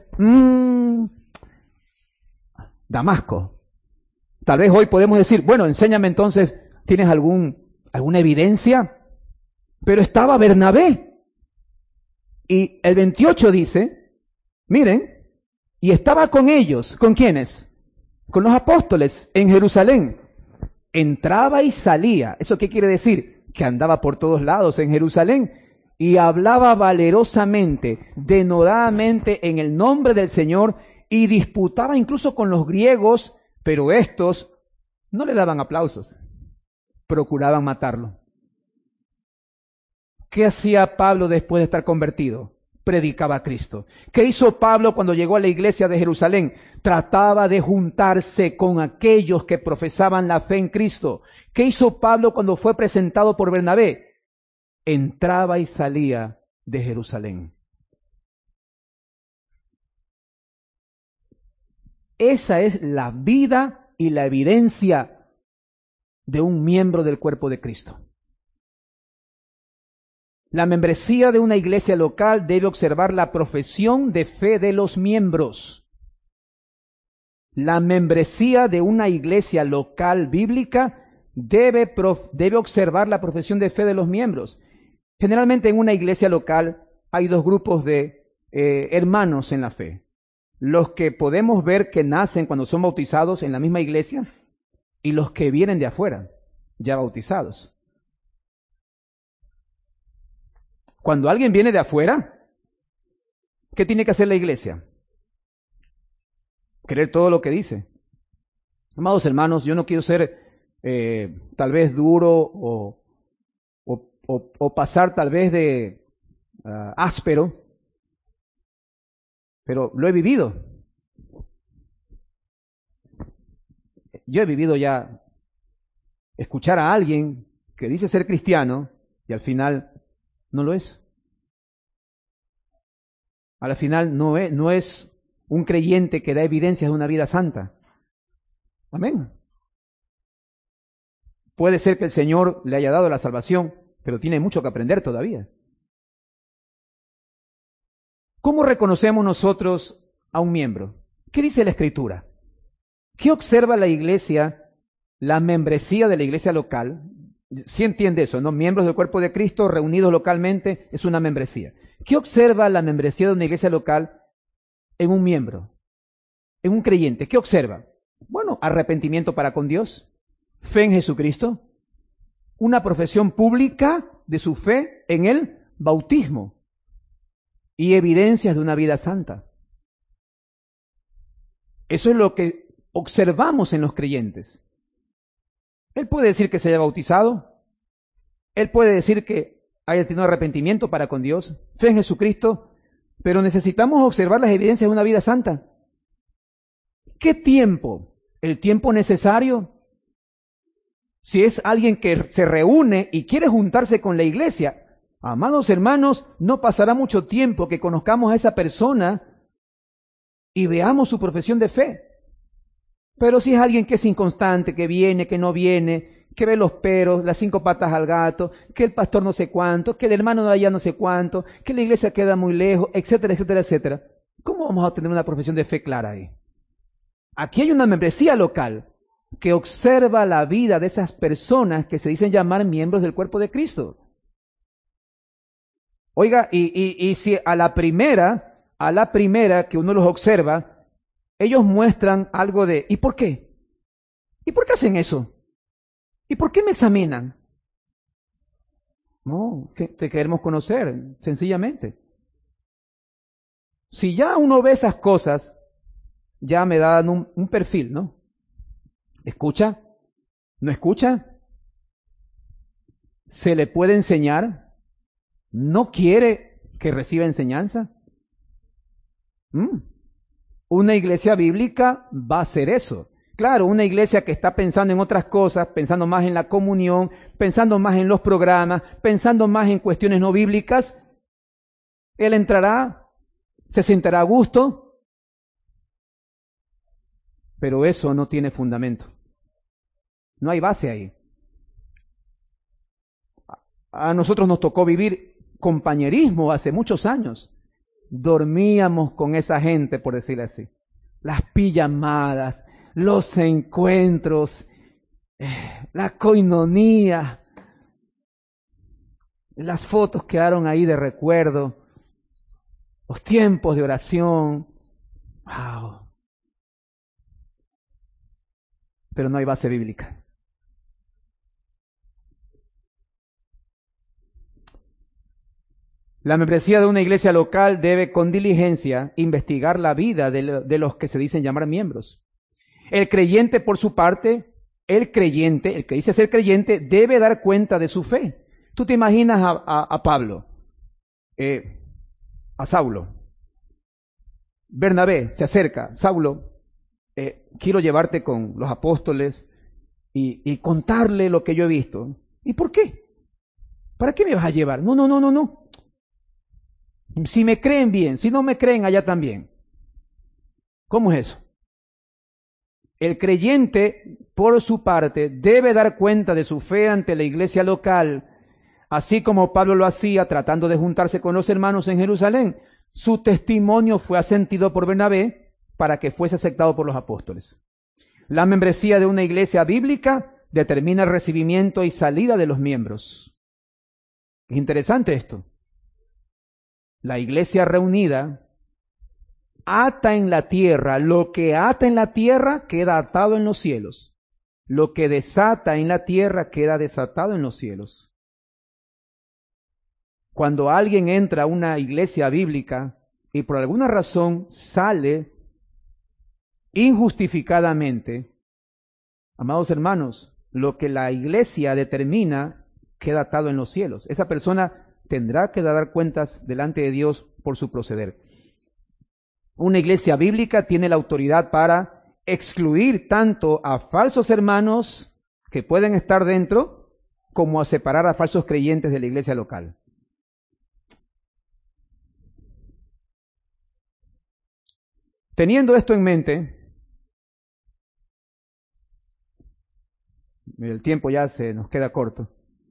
Speaker 1: Damasco. Tal vez hoy podemos decir, bueno, enséñame entonces, ¿tienes alguna evidencia? Pero estaba Bernabé. Y el 28 dice, miren, y estaba con ellos. ¿Con quiénes? Con los apóstoles en Jerusalén. Entraba y salía. ¿Eso qué quiere decir? Que andaba por todos lados en Jerusalén y hablaba valerosamente, denodadamente en el nombre del Señor y disputaba incluso con los griegos, pero estos no le daban aplausos, procuraban matarlo. ¿Qué hacía Pablo después de estar convertido? Predicaba a Cristo. ¿Qué hizo Pablo cuando llegó a la iglesia de Jerusalén? Trataba de juntarse con aquellos que profesaban la fe en Cristo. ¿Qué hizo Pablo cuando fue presentado por Bernabé? Entraba y salía de Jerusalén. Esa es la vida y la evidencia de un miembro del cuerpo de Cristo. La membresía de una iglesia local debe observar la profesión de fe de los miembros. La membresía de una iglesia local bíblica debe observar la profesión de fe de los miembros. Generalmente en una iglesia local hay dos grupos de hermanos en la fe. Los que podemos ver que nacen cuando son bautizados en la misma iglesia y los que vienen de afuera, ya bautizados. Cuando alguien viene de afuera, ¿qué tiene que hacer la iglesia? Creer todo lo que dice. Amados hermanos, yo no quiero ser tal vez duro o pasar tal vez de áspero, pero lo he vivido. Yo he vivido ya escuchar a alguien que dice ser cristiano y al final no lo es. Al final no es un creyente que da evidencias de una vida santa. Amén. Puede ser que el Señor le haya dado la salvación, pero tiene mucho que aprender todavía. ¿Cómo reconocemos nosotros a un miembro? ¿Qué dice la Escritura? ¿Qué observa la iglesia, la membresía de la iglesia local? ¿Sí entiende eso, no? Miembros del cuerpo de Cristo reunidos localmente es una membresía. ¿Qué observa la membresía de una iglesia local en un miembro, en un creyente? ¿Qué observa? Bueno, arrepentimiento para con Dios, fe en Jesucristo, una profesión pública de su fe en el bautismo y evidencias de una vida santa. Eso es lo que observamos en los creyentes. Él puede decir que se haya bautizado, él puede decir que haya tenido arrepentimiento para con Dios, fe en Jesucristo, pero necesitamos observar las evidencias de una vida santa. ¿Qué tiempo? ¿El tiempo necesario? Si es alguien que se reúne y quiere juntarse con la iglesia, amados hermanos, no pasará mucho tiempo que conozcamos a esa persona y veamos su profesión de fe. Pero si es alguien que es inconstante, que viene, que no viene, que ve los peros, las 5 patas al gato, que el pastor no sé cuánto, que el hermano de allá no sé cuánto, que la iglesia queda muy lejos, etcétera, etcétera, etcétera, ¿cómo vamos a tener una profesión de fe clara ahí? Aquí hay una membresía local que observa la vida de esas personas que se dicen llamar miembros del cuerpo de Cristo. Oiga, y si a la primera que uno los observa, ellos muestran algo de, ¿y por qué? ¿Y por qué hacen eso? ¿Y por qué me examinan? No, que te queremos conocer, sencillamente. Si ya uno ve esas cosas, ya me dan un perfil, ¿no? ¿Escucha? ¿No escucha? ¿Se le puede enseñar? ¿No quiere que reciba enseñanza? Una iglesia bíblica va a hacer eso. Claro, una iglesia que está pensando en otras cosas, pensando más en la comunión, pensando más en los programas, pensando más en cuestiones no bíblicas, él entrará, se sentará a gusto, pero eso no tiene fundamento. No hay base ahí. A nosotros nos tocó vivir compañerismo hace muchos años. dormíamos con esa gente, por decirlo así. Las pijamadas, los encuentros, la coinonía, las fotos quedaron ahí de recuerdo, los tiempos de oración. ¡Wow! Pero no hay base bíblica. La membresía de una iglesia local debe con diligencia investigar la vida de los que se dicen llamar miembros. El creyente, por su parte, el que dice ser creyente, debe dar cuenta de su fe. Tú te imaginas a Pablo, a Saulo. Bernabé se acerca, Saulo, quiero llevarte con los apóstoles y contarle lo que yo he visto. ¿Y por qué? ¿Para qué me vas a llevar? No. Si me creen bien, si no me creen allá también. ¿Cómo es eso? El creyente, por su parte, debe dar cuenta de su fe ante la iglesia local, así como Pablo lo hacía tratando de juntarse con los hermanos en Jerusalén. Su testimonio fue asentido por Bernabé para que fuese aceptado por los apóstoles. La membresía de una iglesia bíblica determina el recibimiento y salida de los miembros. Es interesante esto. La iglesia reunida ata en la tierra, lo que ata en la tierra queda atado en los cielos. Lo que desata en la tierra queda desatado en los cielos. Cuando alguien entra a una iglesia bíblica y por alguna razón sale injustificadamente, amados hermanos, lo que la iglesia determina queda atado en los cielos. Esa persona tendrá que dar cuentas delante de Dios por su proceder. Una iglesia bíblica tiene la autoridad para excluir tanto a falsos hermanos que pueden estar dentro, como a separar a falsos creyentes de la iglesia local. Teniendo esto en mente, el tiempo ya se nos queda corto.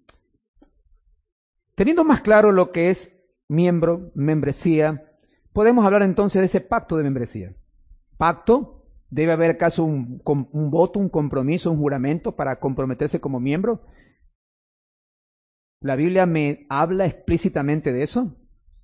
Speaker 1: Teniendo más claro lo que es miembro, membresía, podemos hablar entonces de ese pacto de membresía. Pacto, debe haber acaso un voto, un compromiso, un juramento para comprometerse como miembro. ¿La Biblia me habla explícitamente de eso?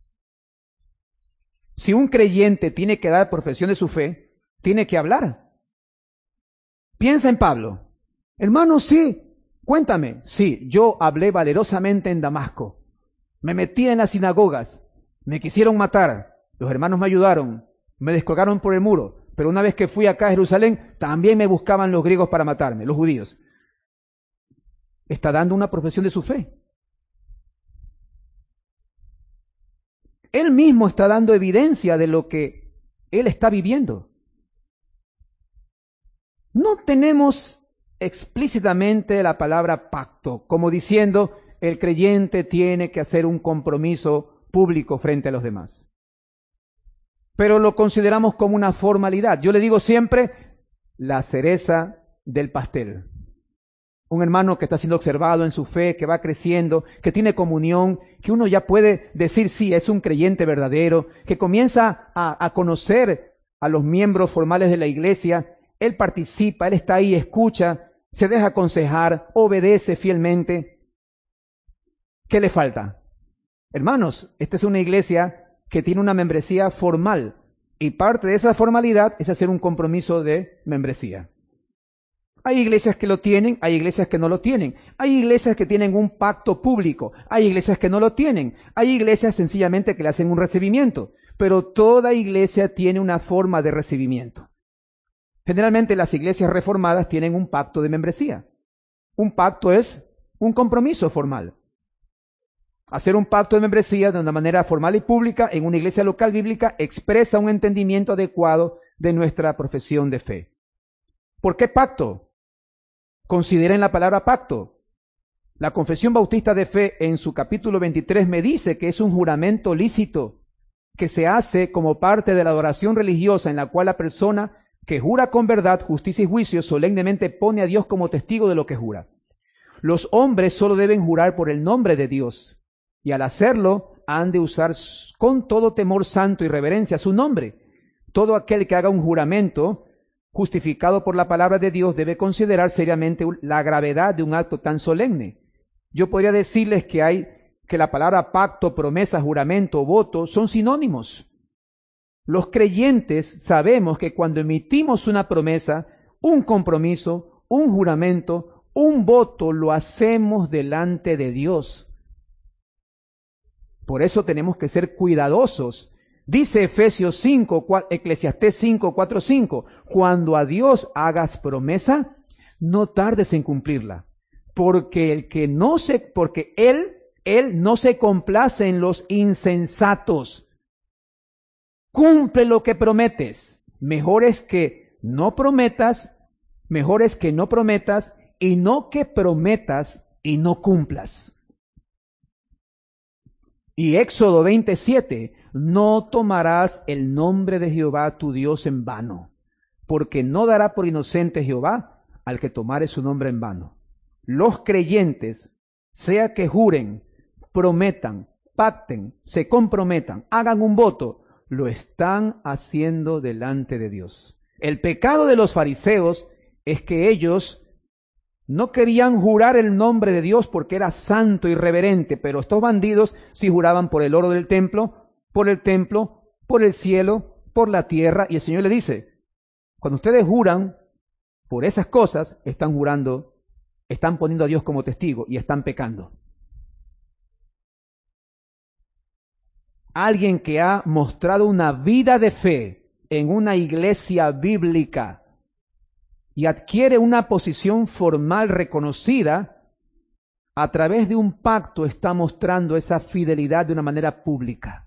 Speaker 1: Si un creyente tiene que dar profesión de su fe, tiene que hablar. Piensa en Pablo. Hermano, sí, cuéntame. Sí, yo hablé valerosamente en Damasco. Me metí en las sinagogas. Me quisieron matar. Los hermanos me ayudaron. Me descolgaron por el muro. Pero una vez que fui acá a Jerusalén, también me buscaban los griegos para matarme, los judíos. Está dando una profesión de su fe. Él mismo está dando evidencia de lo que él está viviendo. No tenemos explícitamente la palabra pacto, como diciendo el creyente tiene que hacer un compromiso público frente a los demás. Pero lo consideramos como una formalidad. Yo le digo siempre la cereza del pastel. Un hermano que está siendo observado en su fe, que va creciendo, que tiene comunión, que uno ya puede decir sí, es un creyente verdadero, que comienza a conocer a los miembros formales de la iglesia. Él participa, él está ahí, escucha, se deja aconsejar, obedece fielmente. ¿Qué le falta? Hermanos, esta es una iglesia que tiene una membresía formal y parte de esa formalidad es hacer un compromiso de membresía. Hay iglesias que lo tienen, hay iglesias que no lo tienen. Hay iglesias que tienen un pacto público, hay iglesias que no lo tienen. Hay iglesias sencillamente que le hacen un recibimiento, pero toda iglesia tiene una forma de recibimiento. Generalmente las iglesias reformadas tienen un pacto de membresía. Un pacto es un compromiso formal. Hacer un pacto de membresía de una manera formal y pública en una iglesia local bíblica expresa un entendimiento adecuado de nuestra profesión de fe. ¿Por qué pacto? Consideren la palabra pacto. La Confesión Bautista de Fe en su capítulo 23 me dice que es un juramento lícito que se hace como parte de la adoración religiosa en la cual la persona que jura con verdad, justicia y juicio solemnemente pone a Dios como testigo de lo que jura. Los hombres solo deben jurar por el nombre de Dios y al hacerlo han de usar con todo temor santo y reverencia su nombre. Todo aquel que haga un juramento justificado por la palabra de Dios debe considerar seriamente la gravedad de un acto tan solemne. Yo podría decirles que la palabra pacto, promesa, juramento, voto son sinónimos. Los creyentes sabemos que cuando emitimos una promesa, un compromiso, un juramento, un voto, lo hacemos delante de Dios. Por eso tenemos que ser cuidadosos. Dice Eclesiastés 5, 4, 5, cuando a Dios hagas promesa, no tardes en cumplirla, porque Él no se complace en los insensatos. Cumple lo que prometes. Mejor es que no prometas y no que prometas y no cumplas. Y Éxodo 27, no tomarás el nombre de Jehová tu Dios en vano, porque no dará por inocente Jehová al que tomare su nombre en vano. Los creyentes, sea que juren, prometan, pacten, se comprometan, hagan un voto, lo están haciendo delante de Dios. El pecado de los fariseos es que ellos no querían jurar el nombre de Dios porque era santo y reverente, pero estos bandidos sí juraban por el oro del templo, por el cielo, por la tierra, y el Señor le dice, cuando ustedes juran por esas cosas, están jurando, están poniendo a Dios como testigo y están pecando. Alguien que ha mostrado una vida de fe en una iglesia bíblica y adquiere una posición formal reconocida, a través de un pacto está mostrando esa fidelidad de una manera pública.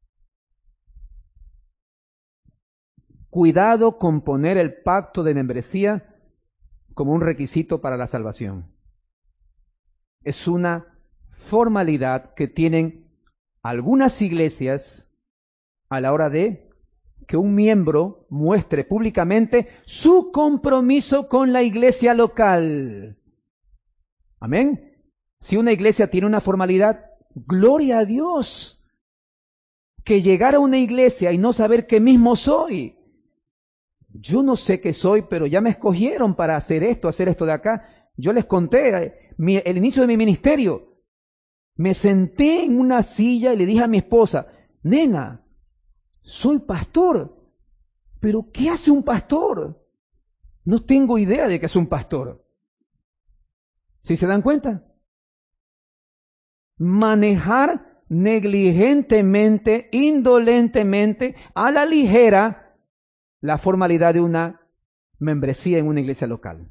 Speaker 1: Cuidado con poner el pacto de membresía como un requisito para la salvación. Es una formalidad que tienen algunas iglesias a la hora de que un miembro muestre públicamente su compromiso con la iglesia local. Amén. Si una iglesia tiene una formalidad, gloria a Dios. Que llegar a una iglesia y no saber qué mismo soy. Yo no sé qué soy, pero ya me escogieron para hacer esto de acá. Yo les conté el inicio de mi ministerio. Me senté en una silla y le dije a mi esposa, nena, soy pastor, pero ¿qué hace un pastor? No tengo idea de qué es un pastor. ¿Sí se dan cuenta? Manejar negligentemente, indolentemente, a la ligera, la formalidad de una membresía en una iglesia local.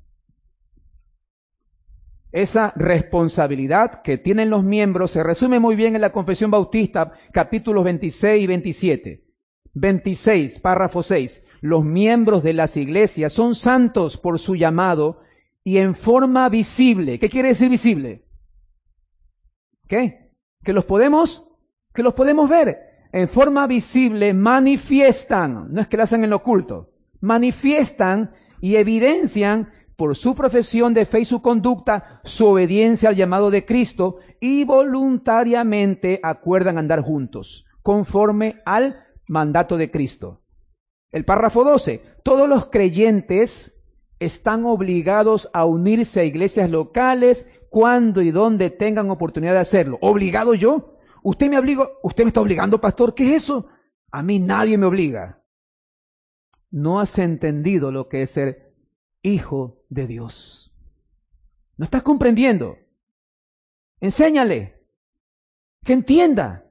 Speaker 1: Esa responsabilidad que tienen los miembros se resume muy bien en la Confesión Bautista, capítulos 26 y 27. 26, párrafo 6. Los miembros de las iglesias son santos por su llamado y en forma visible. ¿Qué quiere decir visible? ¿Qué? Que los podemos ver. En forma visible manifiestan, no es que lo hacen en lo oculto, manifiestan y evidencian por su profesión de fe y su conducta, su obediencia al llamado de Cristo y voluntariamente acuerdan andar juntos, conforme al mandato de Cristo. El párrafo 12. Todos los creyentes están obligados a unirse a iglesias locales cuando y donde tengan oportunidad de hacerlo. ¿Obligado yo? ¿Usted me está obligando, pastor? ¿Qué es eso? A mí nadie me obliga. No has entendido lo que es ser hijo de Dios. ¿No estás comprendiendo? Enséñale, que entienda.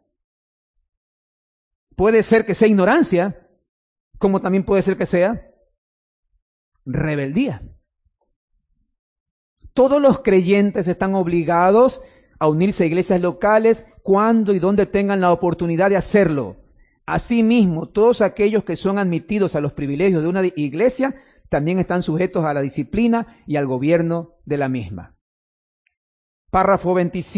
Speaker 1: Puede ser que sea ignorancia, como también puede ser que sea rebeldía. Todos los creyentes están obligados a unirse a iglesias locales cuando y donde tengan la oportunidad de hacerlo. Asimismo, todos aquellos que son admitidos a los privilegios de una iglesia también están sujetos a la disciplina y al gobierno de la misma. Párrafo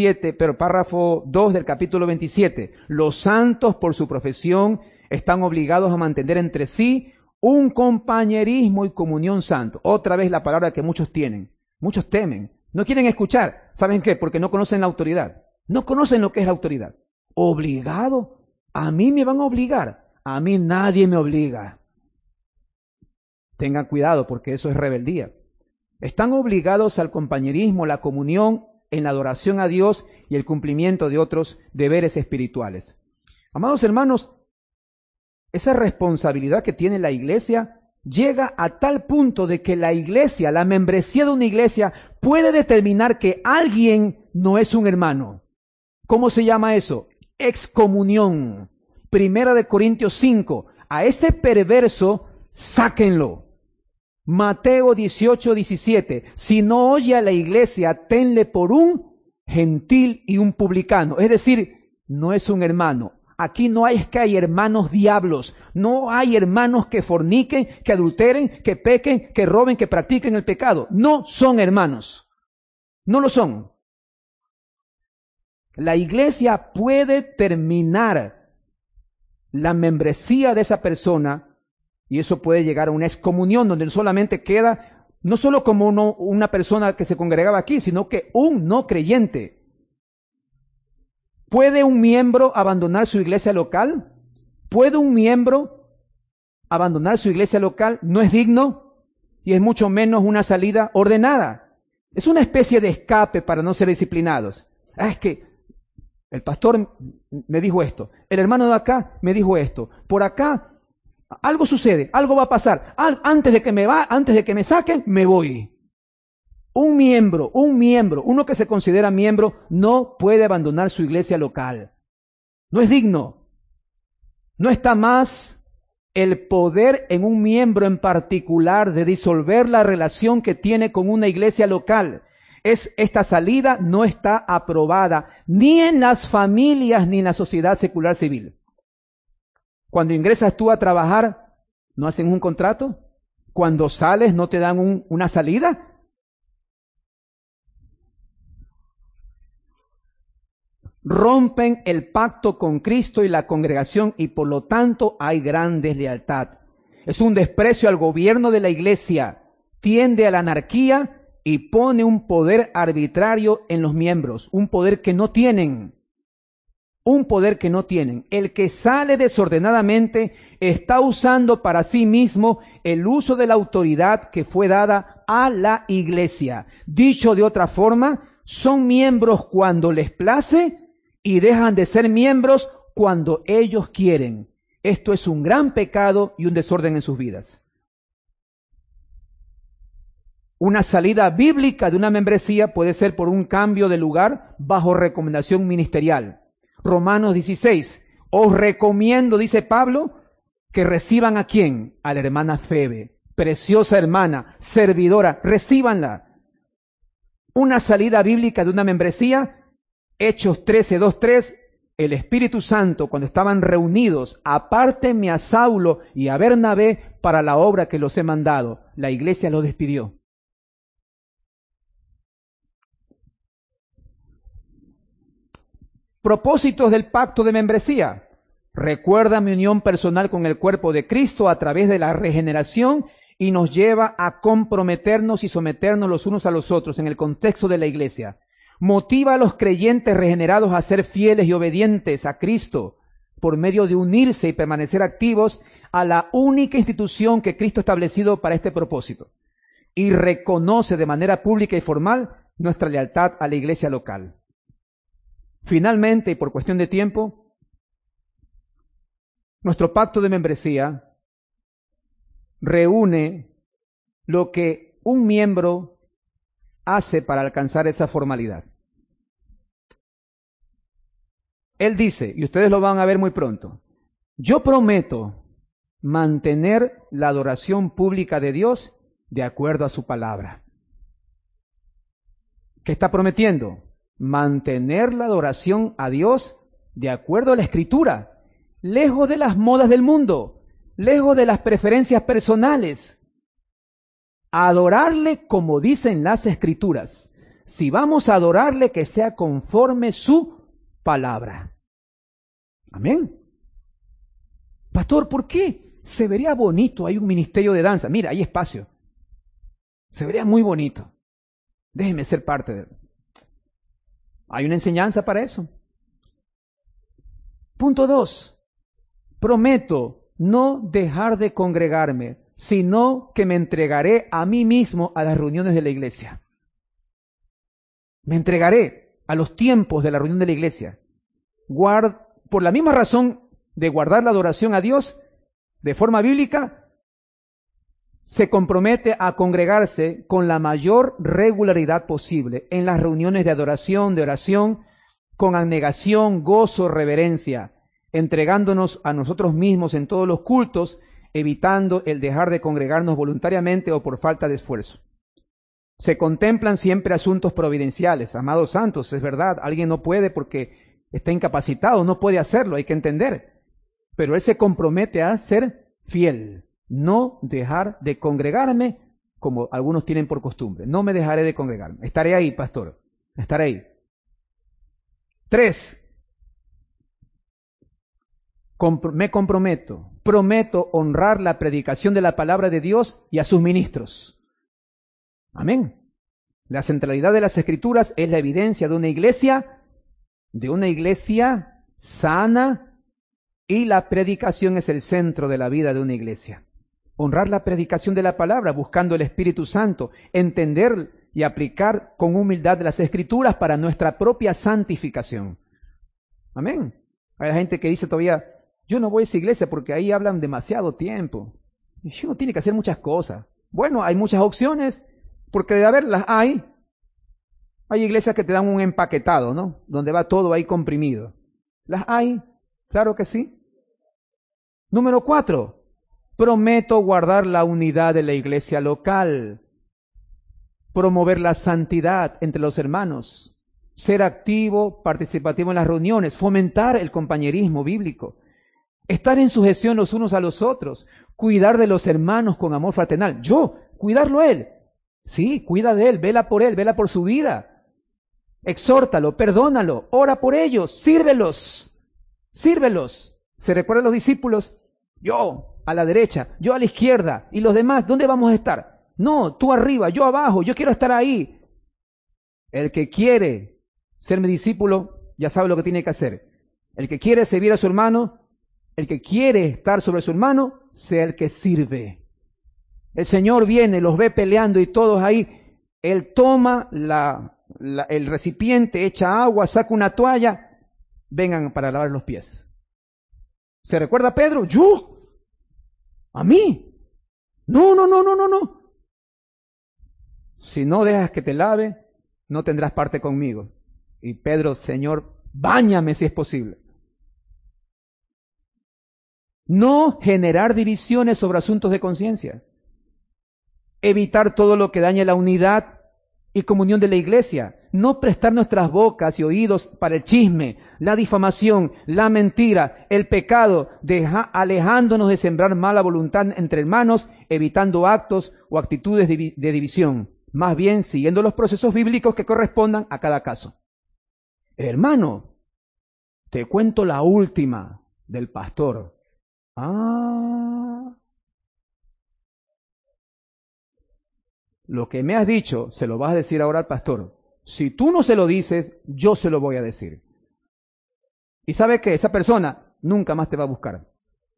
Speaker 1: 2 del capítulo 27. Los santos por su profesión están obligados a mantener entre sí un compañerismo y comunión santo. Otra vez la palabra que muchos tienen. Muchos temen. No quieren escuchar. ¿Saben qué? Porque no conocen la autoridad. No conocen lo que es la autoridad. ¿Obligado? ¿A mí me van a obligar? A mí nadie me obliga. Tengan cuidado porque eso es rebeldía. Están obligados al compañerismo, la comunión, en la adoración a Dios y el cumplimiento de otros deberes espirituales. Amados hermanos, esa responsabilidad que tiene la iglesia llega a tal punto de que la iglesia, la membresía de una iglesia, puede determinar que alguien no es un hermano. ¿Cómo se llama eso? Excomunión. 1 Corintios 5. A ese perverso, sáquenlo. Mateo 18:17. Si no oye a la iglesia, tenle por un gentil y un publicano. Es decir, no es un hermano. Aquí no es que hay hermanos diablos. No hay hermanos que forniquen, que adulteren, que pequen, que roben, que practiquen el pecado. No son hermanos. No lo son. La iglesia puede terminar la membresía de esa persona y eso puede llegar a una excomunión donde solamente queda, no solo como una persona que se congregaba aquí, sino que un no creyente. ¿Puede un miembro abandonar su iglesia local? ¿Puede un miembro abandonar su iglesia local? No es digno y es mucho menos una salida ordenada. Es una especie de escape para no ser disciplinados. Es que el pastor me dijo esto, el hermano de acá me dijo esto, por acá algo sucede, algo va a pasar. Antes de que me saquen, me voy. Un miembro, uno que se considera miembro, no puede abandonar su iglesia local. No es digno. No está más el poder en un miembro en particular de disolver la relación que tiene con una iglesia local. Esta salida no está aprobada ni en las familias ni en la sociedad secular civil. Cuando ingresas tú a trabajar, ¿no hacen un contrato? Cuando sales, ¿no te dan una salida? Rompen el pacto con Cristo y la congregación y por lo tanto hay gran deslealtad. Es un desprecio al gobierno de la iglesia, tiende a la anarquía y pone un poder arbitrario en los miembros, un poder que no tienen. Un poder que no tienen. El que sale desordenadamente está usando para sí mismo el uso de la autoridad que fue dada a la iglesia. Dicho de otra forma, son miembros cuando les place y dejan de ser miembros cuando ellos quieren. Esto es un gran pecado y un desorden en sus vidas. Una salida bíblica de una membresía puede ser por un cambio de lugar bajo recomendación ministerial. Romanos 16, os recomiendo, dice Pablo, que reciban ¿a quién? A la hermana Febe, preciosa hermana, servidora, recíbanla. Una salida bíblica de una membresía, Hechos 13, 2, 3, el Espíritu Santo, cuando estaban reunidos, apártenme a Saulo y a Bernabé para la obra que los he mandado. La iglesia los despidió. Propósitos del pacto de membresía. Recuerda mi unión personal con el cuerpo de Cristo a través de la regeneración y nos lleva a comprometernos y someternos los unos a los otros en el contexto de la iglesia. Motiva a los creyentes regenerados a ser fieles y obedientes a Cristo por medio de unirse y permanecer activos a la única institución que Cristo ha establecido para este propósito. Y reconoce de manera pública y formal nuestra lealtad a la iglesia local. Finalmente, y por cuestión de tiempo, nuestro pacto de membresía reúne lo que un miembro hace para alcanzar esa formalidad. Él dice, y ustedes lo van a ver muy pronto, yo prometo mantener la adoración pública de Dios de acuerdo a su palabra. ¿Qué está prometiendo? Mantener la adoración a Dios de acuerdo a la Escritura, lejos de las modas del mundo, lejos de las preferencias personales. Adorarle como dicen las Escrituras. Si vamos a adorarle, que sea conforme su palabra. Amén. Pastor, ¿por qué? Se vería bonito, hay un ministerio de danza. Mira, hay espacio. Se vería muy bonito. Déjeme ser parte de él. Hay una enseñanza para eso. Punto 2. Prometo no dejar de congregarme, sino que me entregaré a mí mismo a las reuniones de la iglesia. Me entregaré a los tiempos de la reunión de la iglesia. Por la misma razón de guardar la adoración a Dios, de forma bíblica, se compromete a congregarse con la mayor regularidad posible en las reuniones de adoración, de oración, con abnegación, gozo, reverencia, entregándonos a nosotros mismos en todos los cultos, evitando el dejar de congregarnos voluntariamente o por falta de esfuerzo. Se contemplan siempre asuntos providenciales. Amados santos, es verdad, alguien no puede porque está incapacitado, no puede hacerlo, hay que entender. Pero él se compromete a ser fiel, no dejar de congregarme como algunos tienen por costumbre. No me dejaré de congregarme. Estaré ahí, pastor, estaré ahí. 3. Me comprometo, prometo honrar la predicación de la palabra de Dios y a sus ministros. Amén. La centralidad de las Escrituras es la evidencia de una iglesia sana, y la predicación es el centro de la vida de una iglesia. Honrar la predicación de la palabra, buscando el Espíritu Santo, entender y aplicar con humildad las Escrituras para nuestra propia santificación. Amén. Hay gente que dice todavía, yo no voy a esa iglesia porque ahí hablan demasiado tiempo. Y uno tiene que hacer muchas cosas. Bueno, hay muchas opciones, porque de haberlas hay. Hay iglesias que te dan un empaquetado, ¿no? Donde va todo ahí comprimido. Las hay, claro que sí. Número 4, prometo guardar la unidad de la iglesia local, promover la santidad entre los hermanos, ser activo, participativo en las reuniones, fomentar el compañerismo bíblico, estar en sujeción los unos a los otros, cuidar de los hermanos con amor fraternal. Cuidarlo a él. Sí, cuida de él, vela por su vida. Exhórtalo, perdónalo, ora por ellos, sírvelos. ¿Se recuerdan los discípulos? Yo a la derecha, yo a la izquierda, y los demás, ¿dónde vamos a estar? No, tú arriba, yo abajo, yo quiero estar ahí. El que quiere ser mi discípulo, ya sabe lo que tiene que hacer. El que quiere servir a su hermano, el que quiere estar sobre su hermano, sea el que sirve. El Señor viene, los ve peleando y todos ahí. Él toma el recipiente, echa agua, saca una toalla, vengan para lavar los pies. ¿Se recuerda Pedro? ¿Yo? ¿A mí? No. Si no dejas que te lave, no tendrás parte conmigo. Y Pedro, Señor, báñame si es posible. No generar divisiones sobre asuntos de conciencia. Evitar todo lo que dañe la unidad y comunión de la iglesia. No prestar nuestras bocas y oídos para el chisme, la difamación, la mentira, el pecado, alejándonos de sembrar mala voluntad entre hermanos, evitando actos o actitudes de división. Más bien siguiendo los procesos bíblicos que correspondan a cada caso. Hermano, te cuento la última del pastor. Lo que me has dicho, se lo vas a decir ahora al pastor. Si tú no se lo dices, yo se lo voy a decir. Y sabe que esa persona nunca más te va a buscar.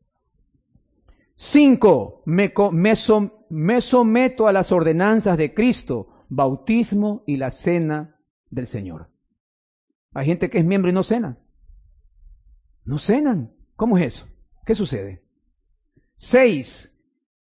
Speaker 1: 5. Me someto a las ordenanzas de Cristo, bautismo y la cena del Señor. Hay gente que es miembro y no cena. No cenan. ¿Cómo es eso? ¿Qué sucede? 6.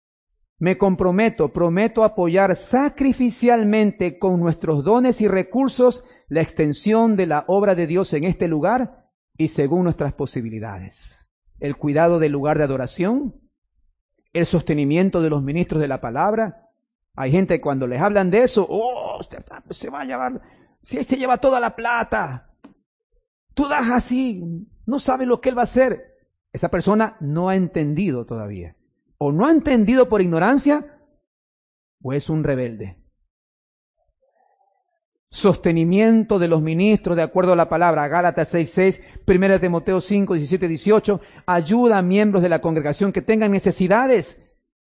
Speaker 1: Prometo apoyar sacrificialmente con nuestros dones y recursos la extensión de la obra de Dios en este lugar y según nuestras posibilidades. El cuidado del lugar de adoración, el sostenimiento de los ministros de la palabra. Hay gente que cuando les hablan de eso, se va a llevar, si él se lleva toda la plata, tú das así, no sabes lo que él va a hacer. Esa persona no ha entendido todavía. O no ha entendido por ignorancia, o es un rebelde. Sostenimiento de los ministros de acuerdo a la palabra, Gálatas 6:6, 1 Timoteo 5:17-18, ayuda a miembros de la congregación que tengan necesidades,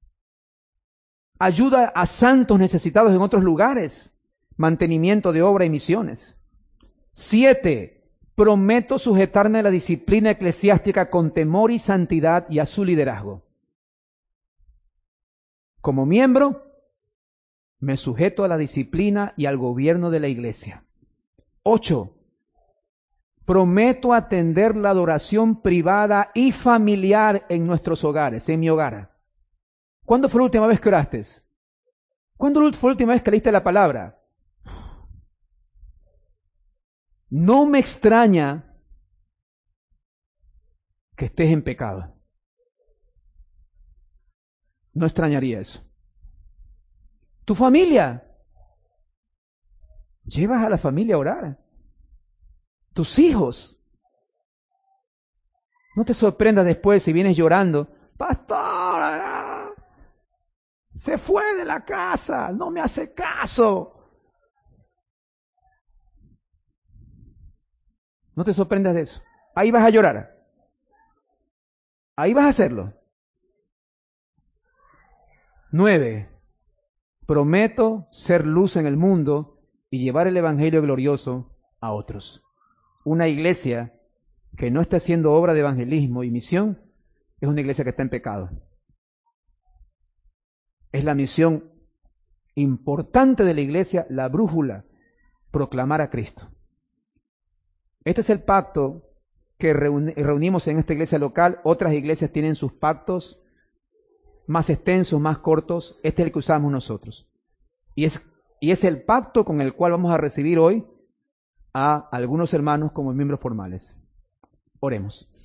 Speaker 1: ayuda a santos necesitados en otros lugares, mantenimiento de obra y misiones. 7. prometo sujetarme a la disciplina eclesiástica con temor y santidad y a su liderazgo. Como miembro, me sujeto a la disciplina y al gobierno de la iglesia. 8. Prometo atender la adoración privada y familiar en nuestros hogares, en mi hogar. ¿Cuándo fue la última vez que oraste? ¿Cuándo fue la última vez que leíste la palabra? No me extraña que estés en pecado. No extrañaría eso. Tu familia. Llevas a la familia a orar. Tus hijos. No te sorprendas después si vienes llorando. Pastor, se fue de la casa, no me hace caso. No te sorprendas de eso. Ahí vas a llorar. Ahí vas a hacerlo. 9. Prometo ser luz en el mundo y llevar el evangelio glorioso a otros. Una iglesia que no está haciendo obra de evangelismo y misión es una iglesia que está en pecado. Es la misión importante de la iglesia, la brújula, proclamar a Cristo. Este es el pacto que reunimos en esta iglesia local. Otras iglesias tienen sus pactos más extensos, más cortos. Este es el que usamos nosotros. Y es el pacto con el cual vamos a recibir hoy a algunos hermanos como miembros formales. Oremos.